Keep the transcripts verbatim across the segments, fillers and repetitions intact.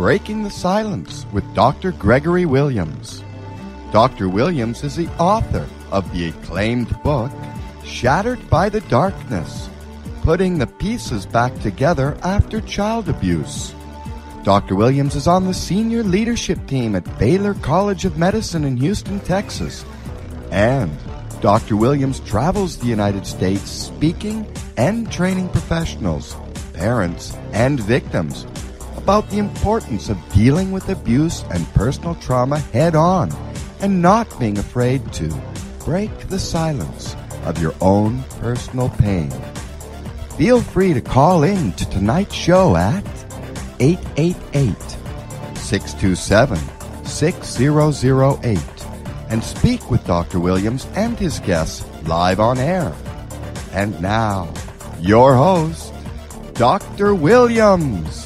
Breaking the Silence with Doctor Gregory Williams. Doctor Williams is the author of the acclaimed book, Shattered by the Darkness, Putting the Pieces Back Together After Child Abuse. Doctor Williams is on the senior leadership team at Baylor College of Medicine in Houston, Texas. And Doctor Williams travels the United States speaking and training professionals, parents, and victims about the importance of dealing with abuse and personal trauma head-on and not being afraid to break the silence of your own personal pain. Feel free to call in to tonight's show at eight eight eight, six two seven, six zero zero eight and speak with Doctor Williams and his guests live on air. And now, your host, Doctor Williams.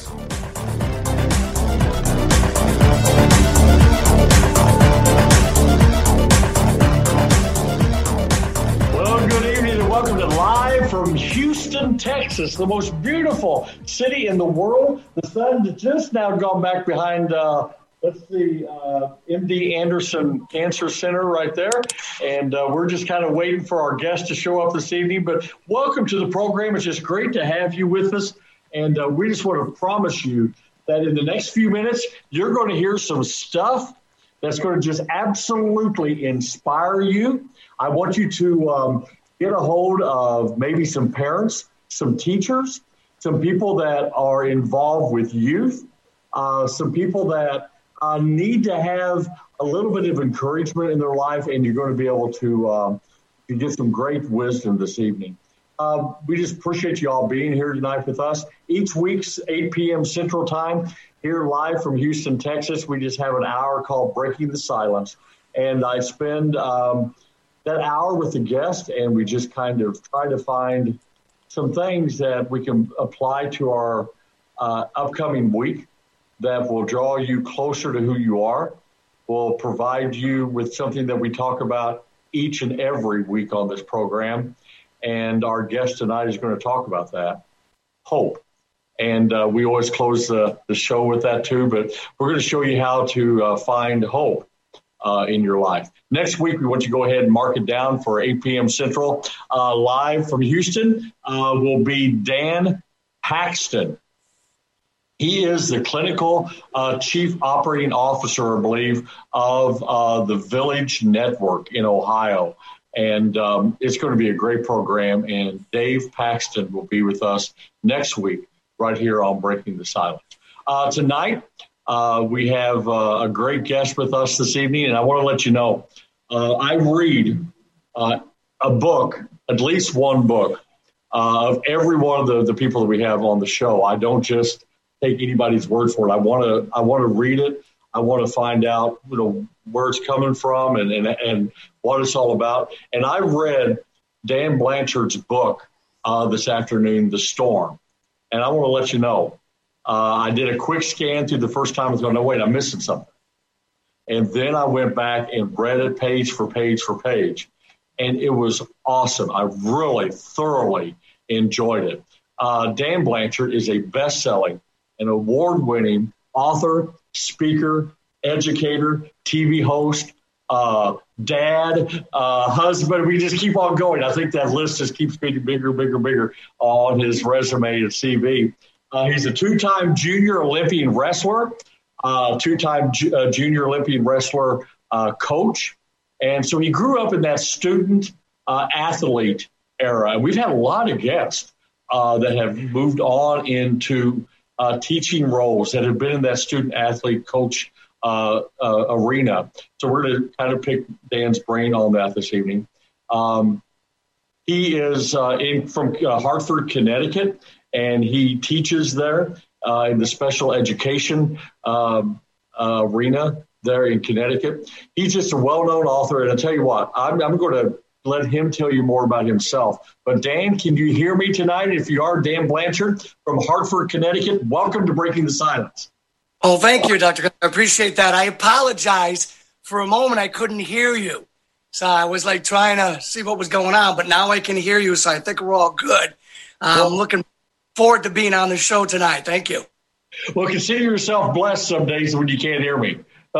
From Houston, Texas, the most beautiful city in the world. The sun's just now gone back behind, uh, let's see, uh, M D Anderson Cancer Center right there. And uh, we're just kind of waiting for our guests to show up this evening. But welcome to the program. It's just great to have you with us. And uh, we just want to promise you that in the next few minutes, you're going to hear some stuff that's going to just absolutely inspire you. I want you to um, get a hold of maybe some parents, some teachers, some people that are involved with youth, uh, some people that uh, need to have a little bit of encouragement in their life, and you're going to be able to, um, to get some great wisdom this evening. Uh, we just appreciate you all being here tonight with us. Each week's eight p.m. Central Time, here live from Houston, Texas, we just have an hour called Breaking the Silence. And I spend um, that hour with the guest, and we just kind of try to find some things that we can apply to our uh, upcoming week that will draw you closer to who you are, will provide you with something that we talk about each and every week on this program. And our guest tonight is going to talk about that, hope. And uh, we always close the, the show with that too, but we're going to show you how to uh, find hope Uh, in your life. Next week, we want you to go ahead and mark it down for eight p.m. Central. Uh, live from Houston uh, will be Dan Paxton. He is the clinical uh, chief operating officer, I believe, of uh, the Village Network in Ohio. And um, it's going to be a great program. And Dave Paxton will be with us next week right here on Breaking the Silence. Uh, tonight, Uh, we have uh, a great guest with us this evening, and I want to let you know, uh, I read uh, a book, at least one book, uh, of every one of the, the people that we have on the show. I don't just take anybody's word for it. I want to I want to read it. I want to find out, you know, where it's coming from and, and, and what it's all about. And I read Dan Blanchard's book uh, this afternoon, The Storm, and I want to let you know, Uh, I did a quick scan through the first time. I was going, no, wait, I'm missing something. And then I went back and read it page for page for page. And it was awesome. I really thoroughly enjoyed it. Uh, Dan Blanchard is a best-selling and award-winning author, speaker, educator, T V host, uh, dad, uh, husband. We just keep on going. I think that list just keeps getting bigger, bigger, bigger on his resume and C V. Uh, he's a two-time junior Olympian wrestler, uh, two-time ju- uh, junior Olympian wrestler uh, coach. And so he grew up in that student uh, athlete era. And we've had a lot of guests uh, that have moved on into uh, teaching roles that have been in that student athlete coach uh, uh, arena. So we're going to kind of pick Dan's brain on that this evening. Um, he is uh, in from uh, Hartford, Connecticut. And he teaches there uh, in the special education um, uh, arena there in Connecticut. He's just a well-known author. And I'll tell you what, I'm, I'm going to let him tell you more about himself. But Dan, can you hear me tonight? If you are, Dan Blanchard from Hartford, Connecticut, welcome to Breaking the Silence. Oh, thank you, Doctor I appreciate that. I apologize. For a moment, I couldn't hear you. So I was like trying to see what was going on, but now I can hear you. So I think we're all good. I'm um, looking forward to being on the show tonight. Thank you. Well, consider yourself blessed some days when you can't hear me.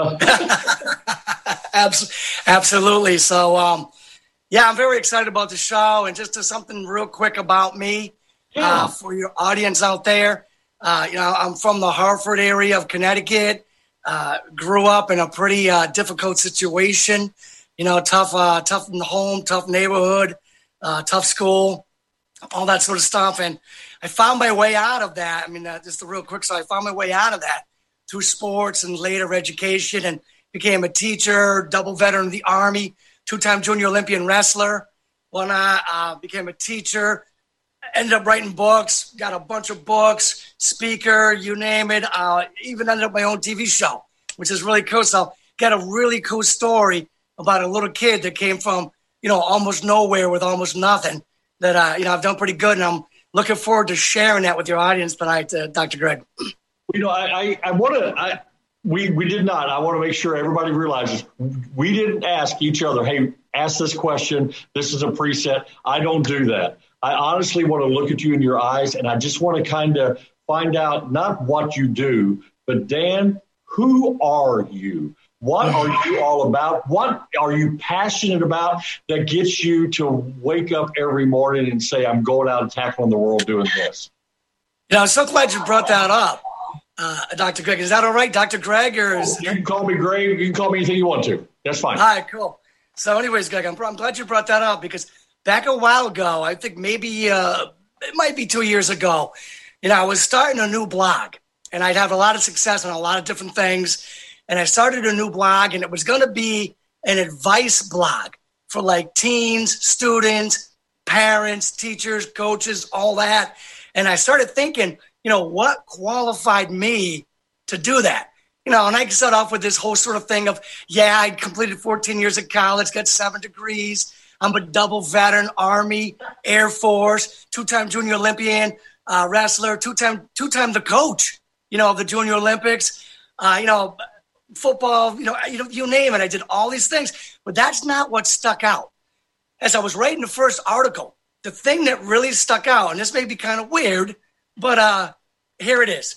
Absolutely. So, um, yeah, I'm very excited about the show. And just to something real quick about me, yeah. uh, for your audience out there, uh, you know, I'm from the Hartford area of Connecticut. Uh, grew up in a pretty uh, difficult situation. You know, tough, uh, tough home, tough neighborhood, uh, tough school, all that sort of stuff. And I found my way out of that. I mean, uh, just a real quick, so I found my way out of that through sports and later education, and became a teacher, double veteran of the Army, two-time junior Olympian wrestler. When I uh, became a teacher, ended up writing books, got a bunch of books, speaker, you name it. Uh, even ended up my own T V show, which is really cool. So got a really cool story about a little kid that came from, you know, almost nowhere with almost nothing. That uh, you know, I've done pretty good, and I'm looking forward to sharing that with your audience tonight, uh, Doctor Greg. You know, I, I, I want to, I, we, we did not, I want to make sure everybody realizes we didn't ask each other, hey, ask this question. This is a preset. I don't do that. I honestly want to look at you in your eyes, and I just want to kind of find out not what you do, but Dan, who are you? What are you all about? What are you passionate about that gets you to wake up every morning and say, I'm going out and tackling the world doing this? You know, I'm so glad you brought that up, uh, Doctor Greg. Is that all right, Doctor Greg? Or is you can call me Greg. You can call me anything you want to. That's fine. All right, cool. So anyways, Greg, I'm, I'm glad you brought that up, because back a while ago, I think maybe uh, it might be two years ago, you know, I was starting a new blog, and I'd have a lot of success on a lot of different things. And I started a new blog, and it was going to be an advice blog for like teens, students, parents, teachers, coaches, all that. And I started thinking, you know, what qualified me to do that? You know, and I started off with this whole sort of thing of, yeah, I completed fourteen years of college, got seven degrees. I'm a double veteran, Army, Air Force, two-time junior Olympian uh, wrestler, two-time, two-time the coach, you know, of the Junior Olympics, uh, you know, football, you know, you know, you name it. I did all these things, but that's not what stuck out. As I was writing the first article, the thing that really stuck out, and this may be kind of weird, but uh, here it is.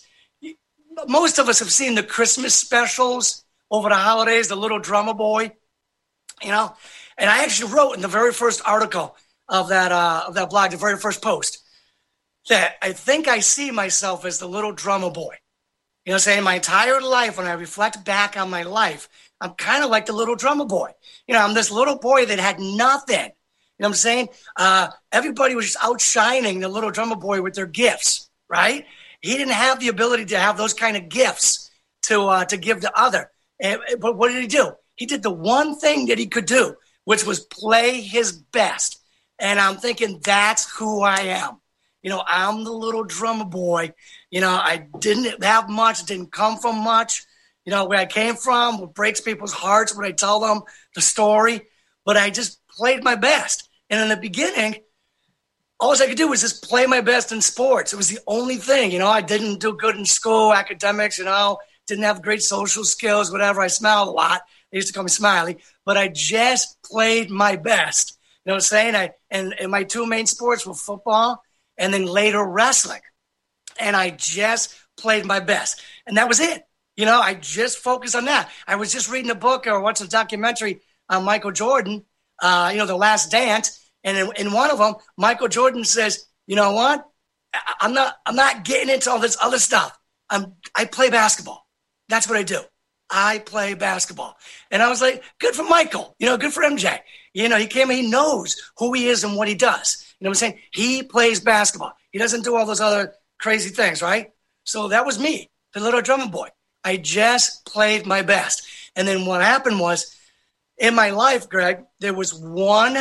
Most of us have seen the Christmas specials over the holidays, The Little Drummer Boy, you know, and I actually wrote in the very first article of that uh, of that blog, the very first post, that I think I see myself as the little drummer boy. You know what I'm saying? My entire life, when I reflect back on my life, I'm kind of like the little drummer boy. You know, I'm this little boy that had nothing. You know what I'm saying? Uh, everybody was just outshining the little drummer boy with their gifts, right? He didn't have the ability to have those kind of gifts to uh, to give to other. And, but what did he do? He did the one thing that he could do, which was play his best. And I'm thinking, that's who I am. You know, I'm the little drummer boy. You know, I didn't have much, didn't come from much. You know, where I came from, what breaks people's hearts when I tell them the story. But I just played my best. And in the beginning, all I could do was just play my best in sports. It was the only thing. You know, I didn't do good in school, academics, you know, didn't have great social skills, whatever. I smiled a lot. They used to call me Smiley. But I just played my best. You know what I'm saying? I and, and my two main sports were football and then later wrestling. And I just played my best. And that was it. You know, I just focused on that. I was just reading a book or watching a documentary on Michael Jordan, uh, you know, The Last Dance. And in, in one of them, Michael Jordan says, you know what? I, I'm not I'm not getting into all this other stuff. I'm I play basketball. That's what I do. I play basketball. And I was like, good for Michael. You know, good for M J. You know, he came and he knows who he is and what he does. You know what I'm saying? He plays basketball. He doesn't do all those other crazy things, right? So that was me, the little drummer boy. I just played my best. And then what happened was, in my life, Greg, there was one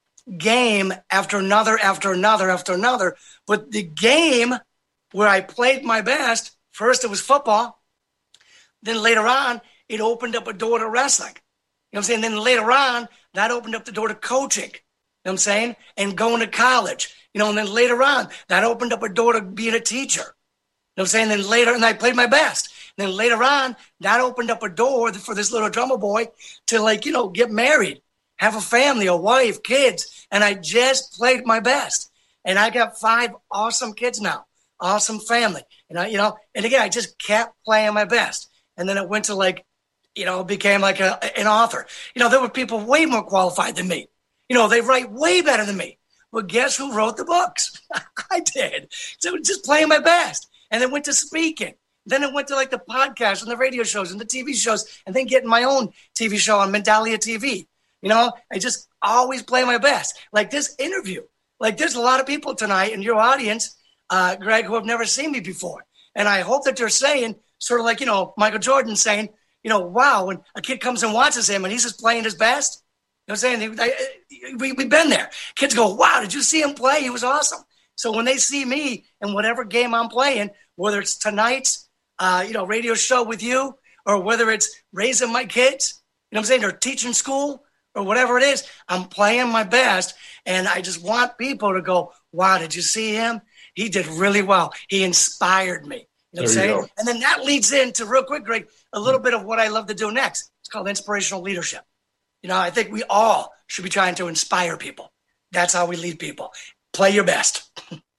game after another, after another, after another. But the game where I played my best, first it was football. Then later on, it opened up a door to wrestling. You know what I'm saying? Then later on, that opened up the door to coaching. You know what I'm saying? And going to college. You know, and then later on, that opened up a door to being a teacher. You know what I'm saying? Then later, and I played my best. And then later on, that opened up a door for this little drummer boy to, like, you know, get married, have a family, a wife, kids. And I just played my best. And I got five awesome kids now, awesome family. And I, you know, and again, I just kept playing my best. And then it went to like, you know, became like a, an author. You know, there were people way more qualified than me. You know, they write way better than me. Well, guess who wrote the books? I did. So just playing my best. And then went to speaking. Then it went to like the podcasts and the radio shows and the T V shows, and then getting my own T V show on Mendalia T V. You know, I just always play my best. Like this interview. Like there's a lot of people tonight in your audience, uh, Greg, who have never seen me before. And I hope that they're saying, sort of like, you know, Michael Jordan saying, you know, wow, when a kid comes and watches him and he's just playing his best. You know what I'm saying? I, we, we've been there. Kids go, wow, did you see him play? He was awesome. So when they see me in whatever game I'm playing, whether it's tonight's, uh, you know, radio show with you, or whether it's raising my kids, you know what I'm saying, or teaching school, or whatever it is, I'm playing my best. And I just want people to go, wow, did you see him? He did really well. He inspired me. You know what I'm saying? And then that leads into, real quick, Greg, a little bit of what I love to do next. It's called inspirational leadership. You know, I think we all should be trying to inspire people. That's how we lead people. Play your best.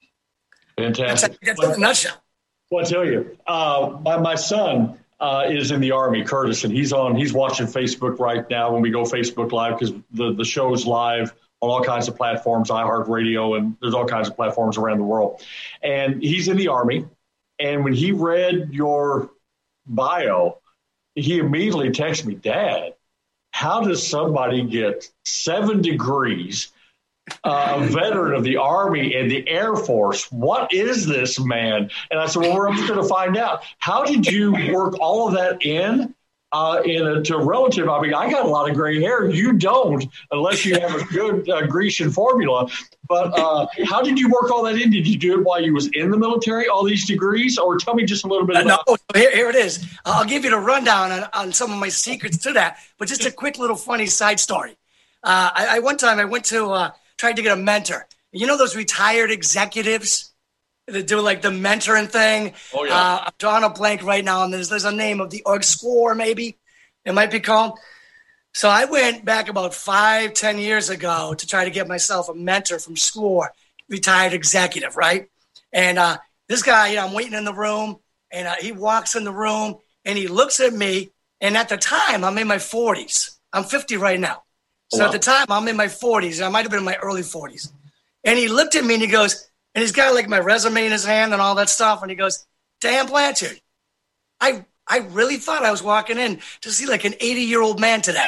Fantastic. That's, that's a nutshell. Well, I tell you, uh, my, my son uh, is in the Army, Curtis, and he's on. He's watching Facebook right now when we go Facebook Live, because the, the show's live on all kinds of platforms, iHeartRadio, and there's all kinds of platforms around the world. And he's in the Army. And when he read your bio, he immediately texted me, Dad, how does somebody get seven degrees, uh, a veteran of the Army and the Air Force? What is this, man? And I said, well, we're just going to find out. How did you work all of that in? Uh, in a, to a relative, I mean, I got a lot of gray hair. You don't, unless you have a good uh, Grecian formula. But uh, how did you work all that in? Did you do it while you was in the military, all these degrees? Or tell me just a little bit about uh, no, here, here it is. I'll give you the rundown on, on some of my secrets to that. But just a quick little funny side story. Uh, I, I One time I went to, uh, tried to get a mentor. You know those retired executives that do like the mentoring thing? Oh, yeah. Uh, I'm drawing a blank right now, and there's, there's a name of the org score, maybe it might be called. So I went back about five, ten years ago to try to get myself a mentor from SCORE, retired executive, right? And uh, this guy, you know, I'm waiting in the room, and uh, he walks in the room, and he looks at me, and at the time, I'm in my forties. I'm fifty right now. So wow. At the time, I'm in my forties. I might have been in my early forties. And he looked at me, and he goes, and he's got like my resume in his hand and all that stuff, and he goes, Dan Blanchard, I I really thought I was walking in to see like an eighty-year-old man today.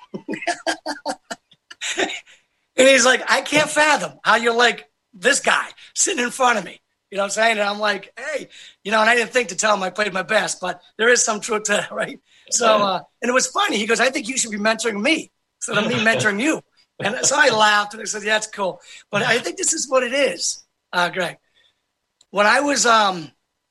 And he's like, I can't fathom how you're like this guy sitting in front of me. You know what I'm saying? And I'm like, hey, you know, and I didn't think to tell him I played my best, but there is some truth to that, right? So, uh, and it was funny. He goes, I think you should be mentoring me instead of me mentoring you. And so I laughed and I said, yeah, that's cool. But I think this is what it is, uh, Greg. When I was, um,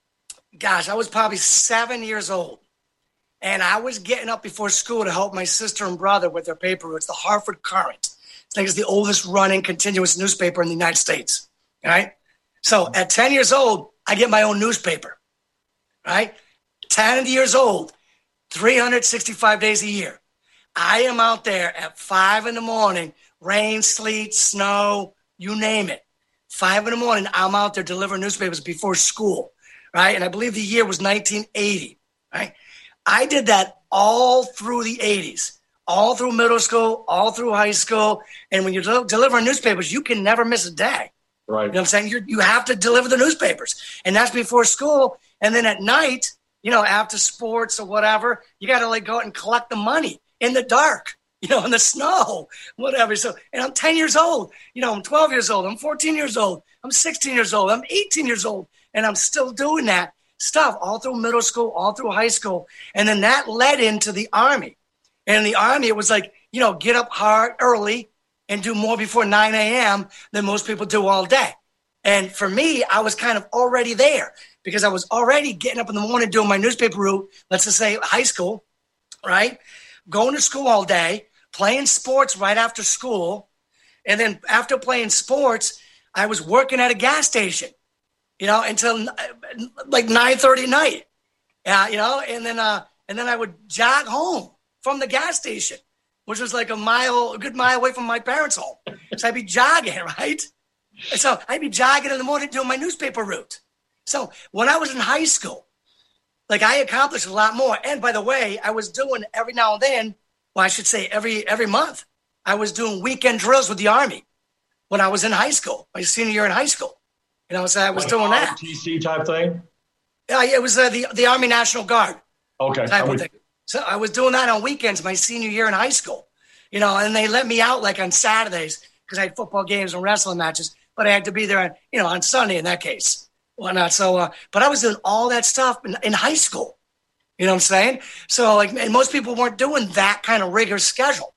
gosh, I was probably seven years old. And I was getting up before school to help my sister and brother with their paper. It's the Hartford Courant. I think it's the oldest running continuous newspaper in the United States. All right. So at ten years old, I get my own newspaper. Right. ten years old, three hundred sixty-five days a year. I am out there at five in the morning, rain, sleet, snow, you name it. Five in the morning, I'm out there delivering newspapers before school. Right. And I believe the year was nineteen eighty. Right. I did that all through the eighties, all through middle school, all through high school. And when you're del- delivering newspapers, you can never miss a day. Right. You know what I'm saying? You're, you have to deliver the newspapers. And that's before school. And then at night, you know, after sports or whatever, you got to like go out and collect the money in the dark, you know, in the snow, whatever. So, and I'm ten years old, you know, I'm twelve years old, I'm fourteen years old, I'm sixteen years old, I'm eighteen years old, and I'm still doing that stuff all through middle school, all through high school. And then that led into the Army. And in the Army, it was like, you know, get up hard early and do more before nine a.m. than most people do all day. And for me, I was kind of already there because I was already getting up in the morning doing my newspaper route, let's just say high school, right? Going to school all day, playing sports right after school. And then after playing sports, I was working at a gas station, you know, until like nine thirty at night, uh, you know, and then uh, and then I would jog home from the gas station, which was like a mile, a good mile away from my parents' home. So I'd be jogging, right? And so I'd be jogging in the morning doing my newspaper route. So when I was in high school, like I accomplished a lot more. And by the way, I was doing every now and then, well, I should say every every month, I was doing weekend drills with the Army when I was in high school, my senior year in high school. You know, so I was like doing that. R T C type thing? Yeah, it was uh, the, the Army National Guard. Okay. Type of thing. So I was doing that on weekends my senior year in high school. You know, and they let me out like on Saturdays because I had football games and wrestling matches, but I had to be there, on, you know, on Sunday in that case. Whatnot. So, uh, but I was doing all that stuff in, in high school. You know what I'm saying? So, like, and most people weren't doing that kind of rigorous schedule.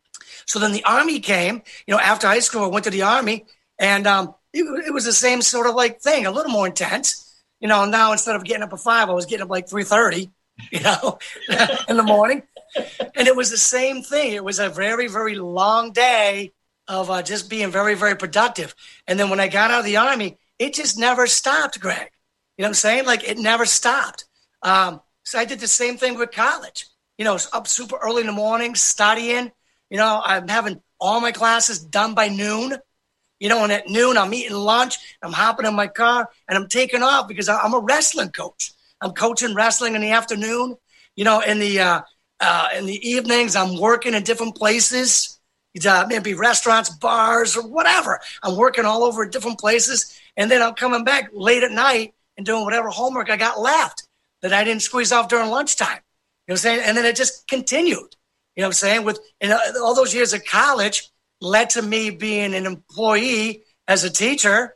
So then the Army came, you know, after high school, I went to the Army, and um, it, it was the same sort of like thing, a little more intense. You know, now instead of getting up at five, I was getting up like three thirty, you know, in the morning. And it was the same thing. It was a very, very long day of uh, just being very, very productive. And then when I got out of the Army, it just never stopped, Greg. You know what I'm saying? Like, it never stopped. Um, so I did the same thing with college. You know, up super early in the morning, studying. You know, I'm having all my classes done by noon. You know, and at noon, I'm eating lunch. I'm hopping in my car, and I'm taking off because I'm a wrestling coach. I'm coaching wrestling in the afternoon. You know, in the uh, uh, in the evenings, I'm working in different places. Uh, maybe restaurants, bars, or whatever. I'm working all over at different places. And then I'm coming back late at night and doing whatever homework I got left that I didn't squeeze off during lunchtime. You know what I'm saying? And then it just continued. You know what I'm saying? With and all those years of college led to me being an employee as a teacher.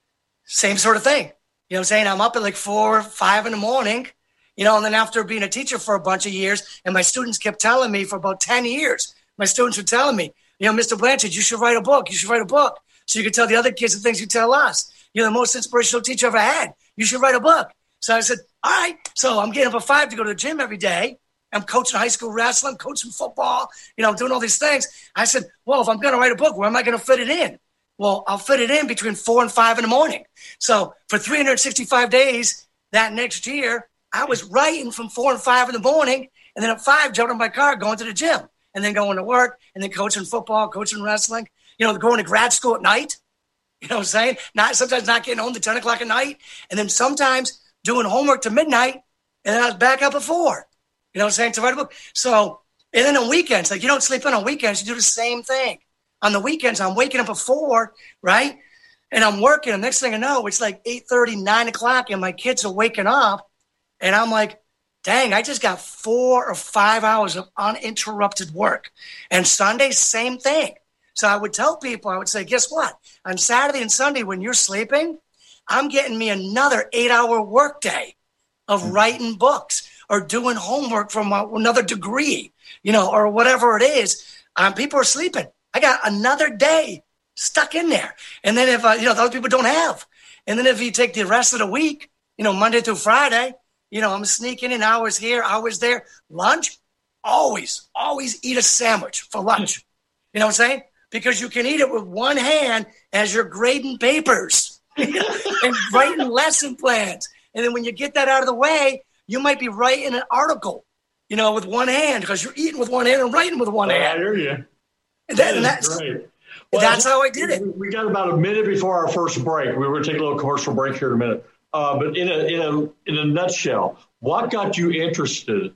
Same sort of thing. You know what I'm saying? I'm up at like four, five in the morning, you know, and then after being a teacher for a bunch of years, and my students kept telling me for about ten years, my students were telling me, you know, Mister Blanchard, you should write a book. You should write a book so you can tell the other kids the things you tell us. You're the most inspirational teacher I've ever had. You should write a book. So I said, all right. So I'm getting up at five to go to the gym every day. I'm coaching high school wrestling, coaching football. You know, I'm doing all these things. I said, well, if I'm going to write a book, where am I going to fit it in? Well, I'll fit it in between four and five in the morning. So for three hundred sixty-five days that next year, I was writing from four and five in the morning. And then at five, jumping in my car, going to the gym. And then going to work. And then coaching football, coaching wrestling. You know, going to grad school at night. You know what I'm saying? Not sometimes not getting home to ten o'clock at night. And then sometimes doing homework to midnight. And then I was back up at four. You know what I'm saying? To write a book. So, and then on weekends, like you don't sleep in on weekends. You do the same thing. On the weekends, I'm waking up at four, right? And I'm working. And next thing I know, it's like eight thirty, nine o'clock, and my kids are waking up. And I'm like, dang, I just got four or five hours of uninterrupted work. And Sunday, same thing. So I would tell people, I would say, guess what? On Saturday and Sunday, when you're sleeping, I'm getting me another eight-hour workday of writing books or doing homework from another degree, you know, or whatever it is. Um, people are sleeping. I got another day stuck in there. And then if, uh, you know, those people don't have. And then if you take the rest of the week, you know, Monday through Friday, you know, I'm sneaking in hours here, hours there. Lunch, always, always eat a sandwich for lunch. You know what I'm saying? Because you can eat it with one hand as you're grading papers and writing lesson plans. And then when you get that out of the way, you might be writing an article, you know, with one hand because you're eating with one hand and writing with one oh, hand. I hear you. And, that, that and that's great. Well, that's how I did it. We got about a minute before our first break. We were going to take a little commercial break here in a minute. Uh, but in a in a in a nutshell, what got you interested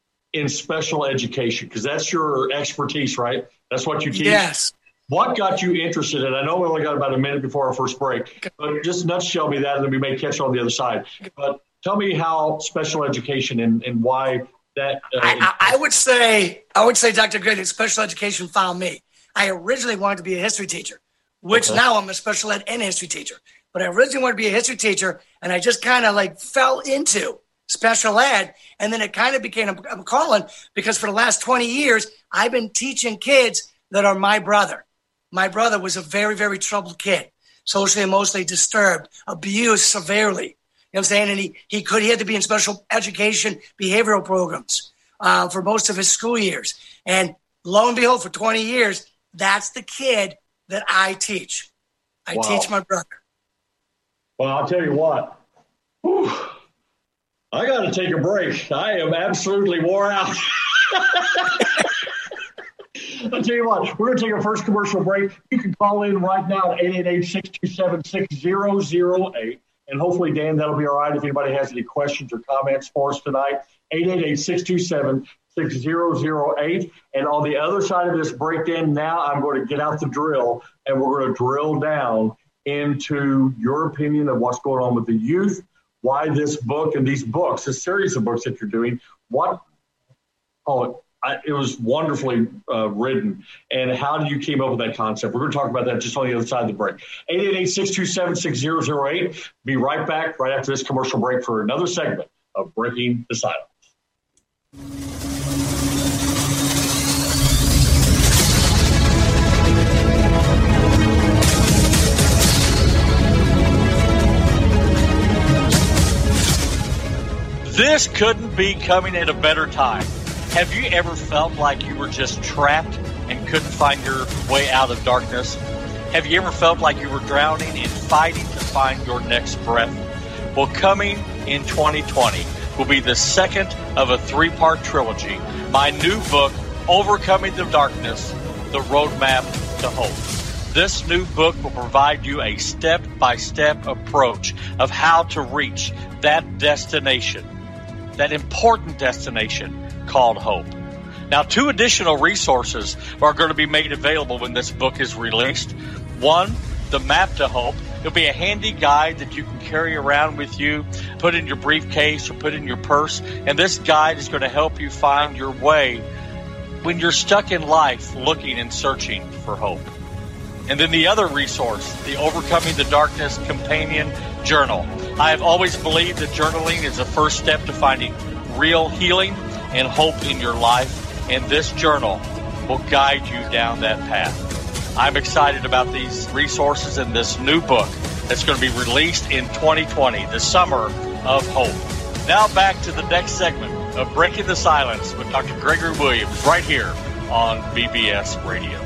in special education? Because that's your expertise, right? That's what you teach. Yes. What got you interested in? I know we only got about a minute before our first break, but just nutshell me that, and then we may catch on the other side. But tell me how special education and, and why that. Uh, I, I would say, I would say, Doctor Gray, that special education found me. I originally wanted to be a history teacher, which okay. now I'm a special ed and history teacher. But I originally wanted to be a history teacher, and I just kind of like fell into special ed, and then it kind of became a, a calling because for the last twenty years, I've been teaching kids that are my brother. My brother was a very, very troubled kid, socially, emotionally disturbed, abused severely. You know what I'm saying? And he, he could, he had to be in special education behavioral programs uh, for most of his school years. And lo and behold, for twenty years, that's the kid that I teach. I wow. teach my brother. Well, I'll tell you what. Whew, I got to take a break. I am absolutely wore out. I'll tell you what, we're going to take our first commercial break. You can call in right now at eight eight eight, six two seven, six zero zero eight. And hopefully, Dan, that'll be all right if anybody has any questions or comments for us tonight. eight eight eight, six two seven, six zero zero eight. And on the other side of this breakdown, now I'm going to get out the drill, and we're going to drill down into your opinion of what's going on with the youth, why this book and these books, this series of books that you're doing, what, oh, I, it was wonderfully uh, written. And how do you came up with that concept? We're going to talk about that just on the other side of the break. eight eight eight, six two seven, six zero zero eight. Be right back right after this commercial break for another segment of Breaking the Silence. This couldn't be coming at a better time. Have you ever felt like you were just trapped and couldn't find your way out of darkness? Have you ever felt like you were drowning and fighting to find your next breath? Well, coming in twenty twenty will be the second of a three-part trilogy. My new book, Overcoming the Darkness, The Roadmap to Hope. This new book will provide you a step-by-step approach of how to reach that destination, that important destination called hope. Now, two additional resources are going to be made available when this book is released. One, the Map to Hope. It'll be a handy guide that you can carry around with you, put in your briefcase or put in your purse. And this guide is going to help you find your way when you're stuck in life looking and searching for hope. And then the other resource, the Overcoming the Darkness Companion Journal. I have always believed that journaling is the first step to finding real healing and hope in your life, and this journal will guide you down that path. I'm excited about these resources and this new book that's going to be released in twenty twenty, the Summer of Hope. Now back to the next segment of Breaking the Silence with Doctor Gregory Williams right here on B B S Radio.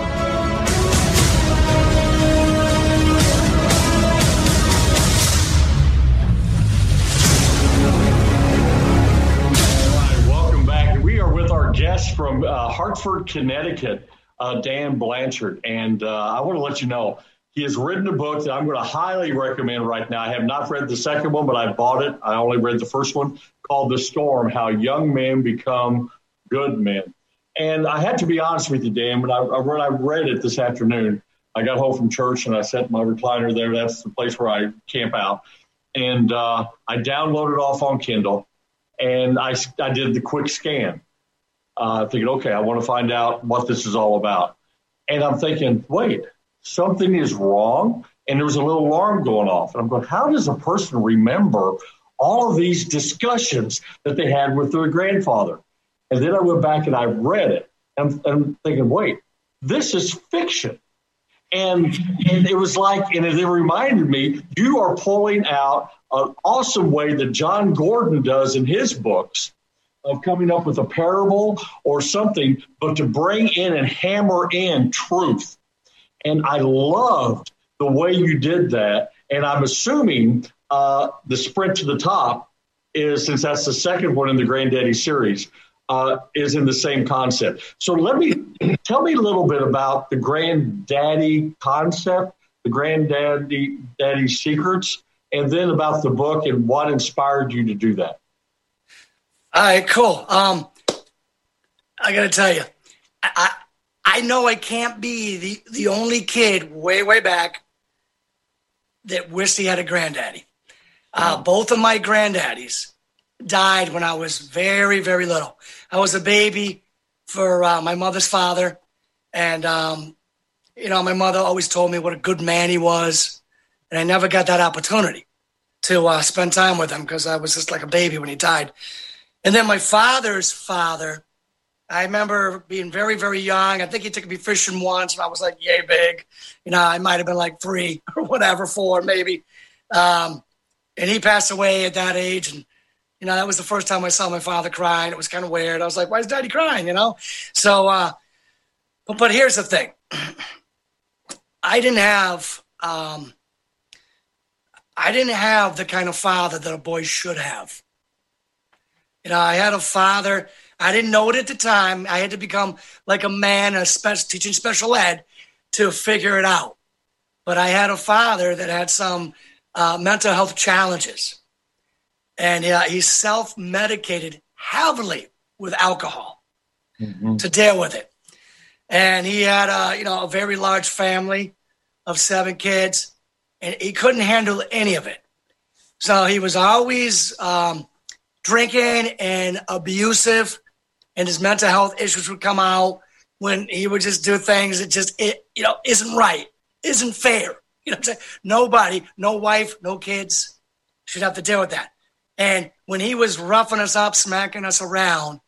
Guest from uh, Hartford, Connecticut, uh, Dan Blanchard. And uh, I want to let you know, he has written a book that I'm going to highly recommend right now. I have not read the second one, but I bought it. I only read the first one, called The Storm, How Young Men Become Good Men. And I had to be honest with you, Dan, when I, when I read it this afternoon, I got home from church and I set my recliner there. That's the place where I camp out. And uh, I downloaded it off on Kindle, and I, I did the quick scan. Uh, thinking, okay, I want to find out what this is all about. And I'm thinking, wait, something is wrong. And there was a little alarm going off. And I'm going, how does a person remember all of these discussions that they had with their grandfather? And then I went back and I read it. And I'm thinking, wait, this is fiction. And, and it was like, and it reminded me, you are pulling out an awesome way that John Gordon does in his books of coming up with a parable or something, but to bring in and hammer in truth. And I loved the way you did that. And I'm assuming uh, the Sprint to the Top is, since that's the second one in the Granddaddy series, uh, is in the same concept. So let me, tell me a little bit about the Granddaddy concept, the Granddaddy Daddy Secrets, and then about the book and what inspired you to do that. All right, cool. Um, I got to tell you, I I know I can't be the, the only kid way, way back that wished he had a granddaddy. Uh, both of my granddaddies died when I was very, very little. I was a baby for uh, my mother's father. And, um, you know, my mother always told me what a good man he was. And I never got that opportunity to uh, spend time with him because I was just like a baby when he died. And then my father's father, I remember being very, very young. I think he took me fishing once, and I was like, yay big. You know, I might have been like three or whatever, four maybe. Um, and he passed away at that age. And, you know, that was the first time I saw my father crying. It was kind of weird. I was like, why is Daddy crying, you know? So, uh, but, but here's the thing. I didn't have, um, I didn't have the kind of father that a boy should have. You know, I had a father, I didn't know it at the time. I had to become like a man, a spe- teaching special ed to figure it out. But I had a father that had some uh, mental health challenges. And uh, he self-medicated heavily with alcohol mm-hmm. to deal with it. And he had a, you know, a very large family of seven kids, and he couldn't handle any of it. So he was always um, drinking and abusive, and his mental health issues would come out when he would just do things that just, it, you know, isn't right, isn't fair. You know what I'm saying? Nobody, no wife, no kids should have to deal with that. And when he was roughing us up, smacking us around,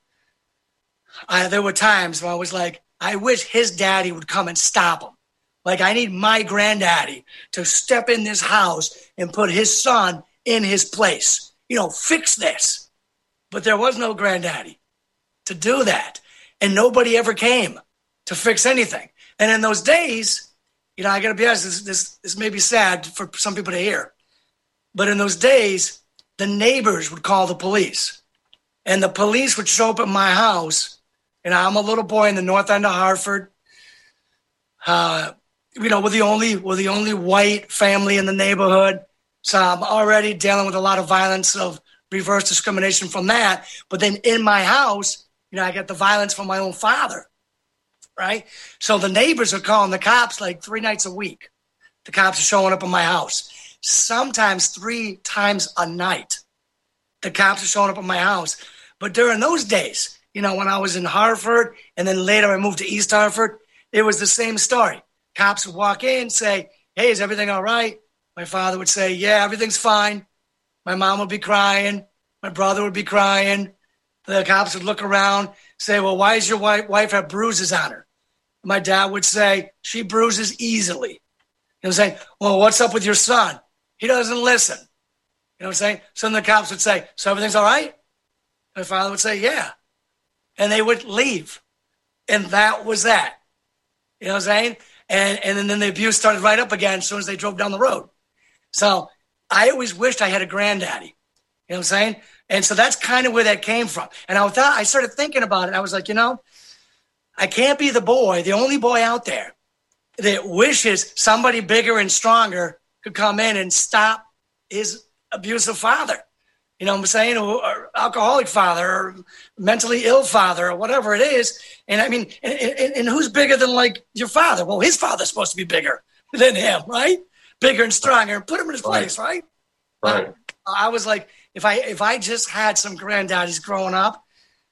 I, there were times where I was like, I wish his daddy would come and stop him. Like, I need my granddaddy to step in this house and put his son in his place. You know, fix this. But there was no granddaddy to do that. And nobody ever came to fix anything. And in those days, you know, I got to be honest, this, this, this may be sad for some people to hear. But in those days, the neighbors would call the police. And the police would show up at my house. And I'm a little boy in the north end of Hartford. Uh, you know, we're the only we're the only white family in the neighborhood. So I'm already dealing with a lot of violence of reverse discrimination from that. But then in my house, you know, I get the violence from my own father, right? So the neighbors are calling the cops like three nights a week. The cops are showing up at my house. Sometimes three times a night. The cops are showing up at my house. But during those days, you know, when I was in Hartford and then later I moved to East Hartford, it was the same story. Cops would walk in, say, hey, is everything all right? My father would say, yeah, everything's fine. My mom would be crying. My brother would be crying. The cops would look around, say, well, why does your wife, wife have bruises on her? My dad would say, she bruises easily. You know what I'm saying? Well, what's up with your son? He doesn't listen. You know what I'm saying? So then the cops would say, so everything's all right? My father would say, yeah. And they would leave. And that was that. You know what I'm saying? And, and then the abuse started right up again as soon as they drove down the road. So I always wished I had a granddaddy. You know what I'm saying? And so that's kind of where that came from. And I thought, I started thinking about it. I was like, you know, I can't be the boy, the only boy out there that wishes somebody bigger and stronger could come in and stop his abusive father. You know what I'm saying? Or, or alcoholic father, or mentally ill father, or whatever it is. And I mean, and, and, and who's bigger than like your father? Well, his father's supposed to be bigger than him, right? Bigger and stronger. Put him in his place, right? Right. Uh, I was like, if I if I just had some granddaddies growing up,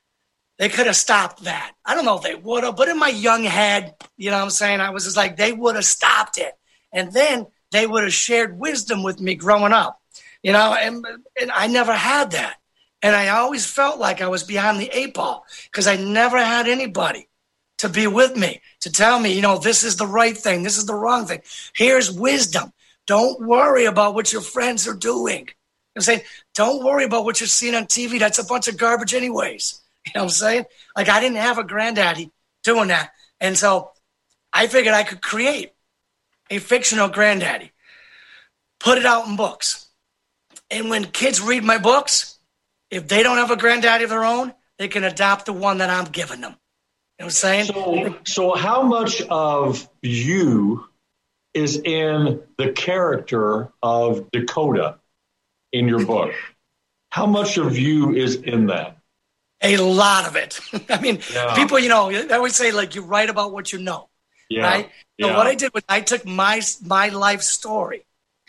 they could have stopped that. I don't know if they would have, but in my young head, you know what I'm saying? I was just like, they would have stopped it. And then they would have shared wisdom with me growing up. You know, and, and I never had that. And I always felt like I was behind the eight ball because I never had anybody to be with me, to tell me, you know, this is the right thing. This is the wrong thing. Here's wisdom. Don't worry about what your friends are doing. You know what I'm saying? Don't worry about what you're seeing on T V. That's a bunch of garbage anyways. You know what I'm saying? Like, I didn't have a granddaddy doing that. And so I figured I could create a fictional granddaddy, put it out in books. And when kids read my books, if they don't have a granddaddy of their own, they can adopt the one that I'm giving them. You know what I'm saying? So, so how much of you is in the character of Dakota in your book? How much of you is in that? A lot of it. I mean, yeah. people, you know, I always say, like, you write about what you know, yeah. right? So yeah. what I did was I took my my life story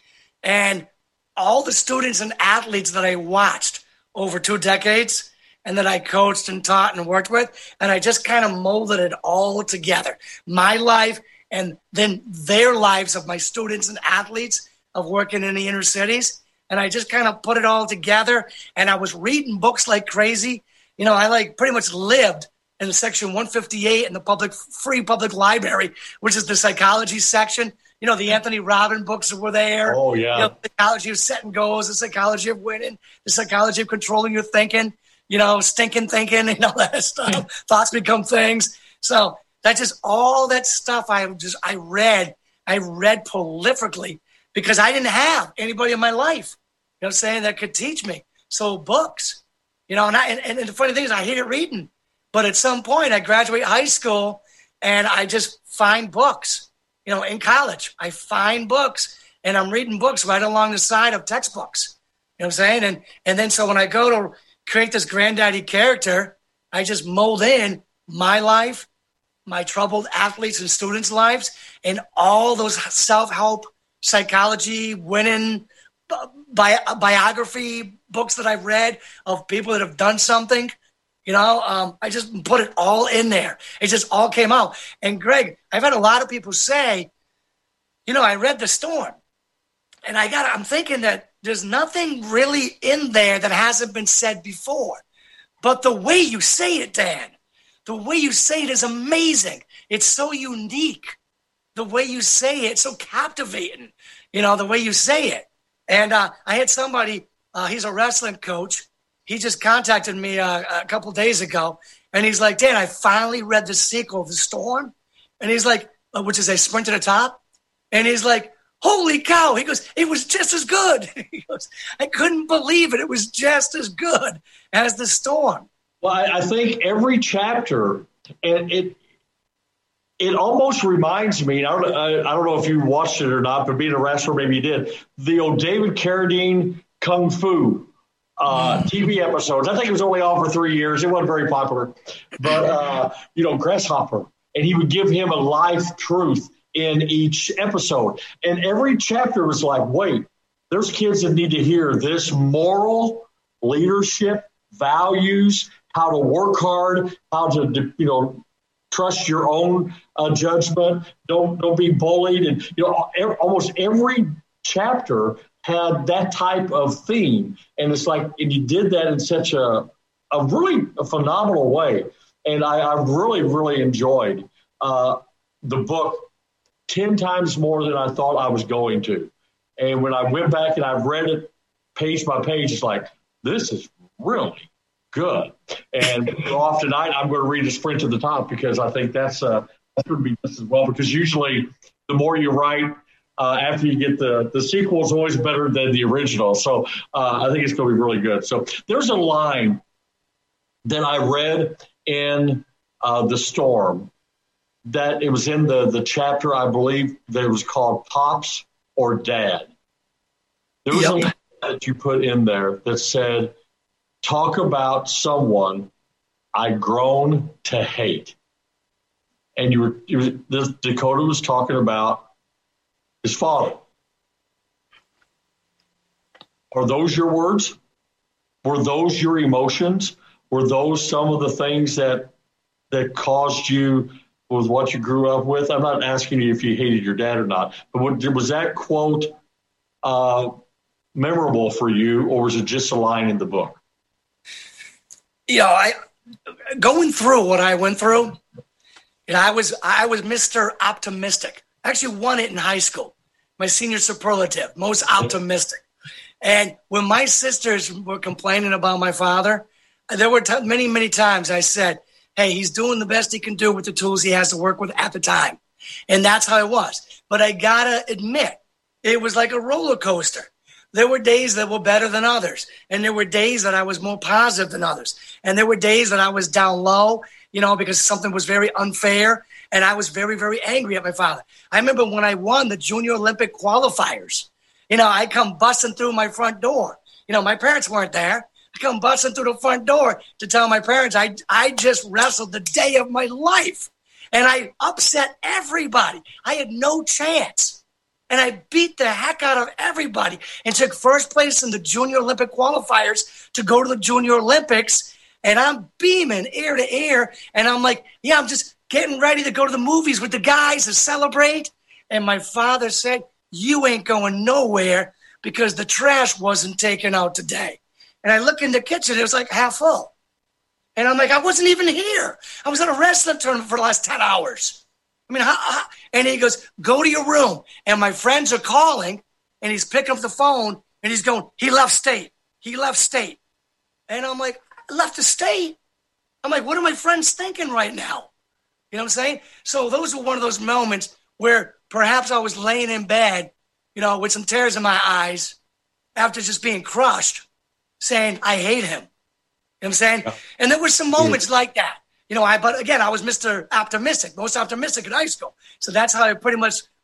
and all the students and athletes that I watched over two decades and that I coached and taught and worked with, and I just kind of molded it all together. My life and then their lives of my students and athletes of working in the inner cities. And I just kind of put it all together. And I was reading books like crazy. You know, I like pretty much lived in section one fifty-eight in the public free public library, which is the psychology section. You know, the Anthony Robbins books were there. Oh, yeah. You know, the psychology of set and goes, the psychology of winning, the psychology of controlling your thinking, you know, stinking thinking and all that stuff. Thoughts become things. So that's just all that stuff I just, I read, I read prolifically because I didn't have anybody in my life, you know what I'm saying, that could teach me. So books, you know, and, I, and, and the funny thing is I hated reading. But at some point I graduate high school and I just find books. You know, in college, I find books and I'm reading books right along the side of textbooks. You know what I'm saying? And and then so when I go to create this granddaddy character, I just mold in my life, my troubled athletes and students' lives, and all those self-help, psychology, winning, bi- biography books that I've read of people that have done something. You know, um, I just put it all in there. It just all came out. And Greg, I've had a lot of people say, you know, I read The Storm, and I got, I'm thinking that there's nothing really in there that hasn't been said before. But the way you say it, Dan, the way you say it is amazing. It's so unique. The way you say it, it's so captivating. You know, the way you say it. And uh, I had somebody, uh, he's a wrestling coach. He just contacted me uh, a couple days ago, and he's like, Dan, I finally read the sequel, The Storm. And he's like, uh, which is a Sprint to the Top. And he's like, holy cow. He goes, it was just as good. He goes, I couldn't believe it. It was just as good as The Storm. Well, I, I think every chapter, and it it almost reminds me, I don't, I, I don't know if you watched it or not, but being a wrestler, maybe you did, the old David Carradine Kung Fu uh, T V episodes. I think it was only on for three years. It wasn't very popular. But, uh, you know, Grasshopper. And he would give him a life truth in each episode. And every chapter was like, wait, there's kids that need to hear this moral leadership, values, how to work hard, how to, you know, trust your own uh, judgment. Don't don't be bullied. And, you know, every, almost every chapter had that type of theme. And it's like, and you did that in such a, a really a phenomenal way. And I, I really, really enjoyed uh, the book ten times more than I thought I was going to. And when I went back and I've read it page by page, it's like, this is really good. And off tonight, I'm going to read a Sprint to the Top because I think that's uh, that's going to be just as well. Because usually, the more you write uh, after you get the the sequel is always better than the original. So uh, I think it's going to be really good. So there's a line that I read in uh, The Storm that it was in the the chapter, I believe, that it was called Pops or Dad. There was yep. a line that you put in there that said, talk about someone I've grown to hate. And you were, you were this, Dakota was talking about his father. Are those your words? Were those your emotions? Were those some of the things that that caused you with what you grew up with? I'm not asking you if you hated your dad or not, but what, was that quote uh, memorable for you, or was it just a line in the book? You know, I going through what I went through, and I was I was Mister Optimistic. I actually won it in high school, my senior superlative, most optimistic. And when my sisters were complaining about my father, there were t- many, many times I said, hey, he's doing the best he can do with the tools he has to work with at the time. And that's how it was. But I got to admit, it was like a roller coaster. There were days that were better than others. And there were days that I was more positive than others. And there were days that I was down low, you know, because something was very unfair. And I was very, very angry at my father. I remember when I won the Junior Olympic qualifiers, you know, I come busting through my front door. You know, my parents weren't there. I come busting through the front door to tell my parents I I just wrestled the day of my life. And I upset everybody. I had no chance. And I beat the heck out of everybody and took first place in the Junior Olympic qualifiers to go to the Junior Olympics. And I'm beaming ear to ear. And I'm like, yeah, I'm just getting ready to go to the movies with the guys to celebrate. And my father said, you ain't going nowhere because the trash wasn't taken out today. And I look in the kitchen, it was like half full. And I'm like, I wasn't even here. I was at a wrestling tournament for the last ten hours. I mean, how, how? And he goes, go to your room. And my friends are calling, and he's picking up the phone, and he's going, he left state. He left state. And I'm like, I left the state? I'm like, what are my friends thinking right now? You know what I'm saying? So those were one of those moments where perhaps I was laying in bed, you know, with some tears in my eyes after just being crushed, saying, I hate him. You know what I'm saying? Yeah. And there were some moments yeah. like that. You know, I but again, I was Mister Optimistic, most optimistic in high school. So that's how I pretty much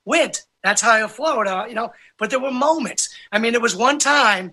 went. That's how I flowed, uh, you know. But there were moments. I mean, there was one time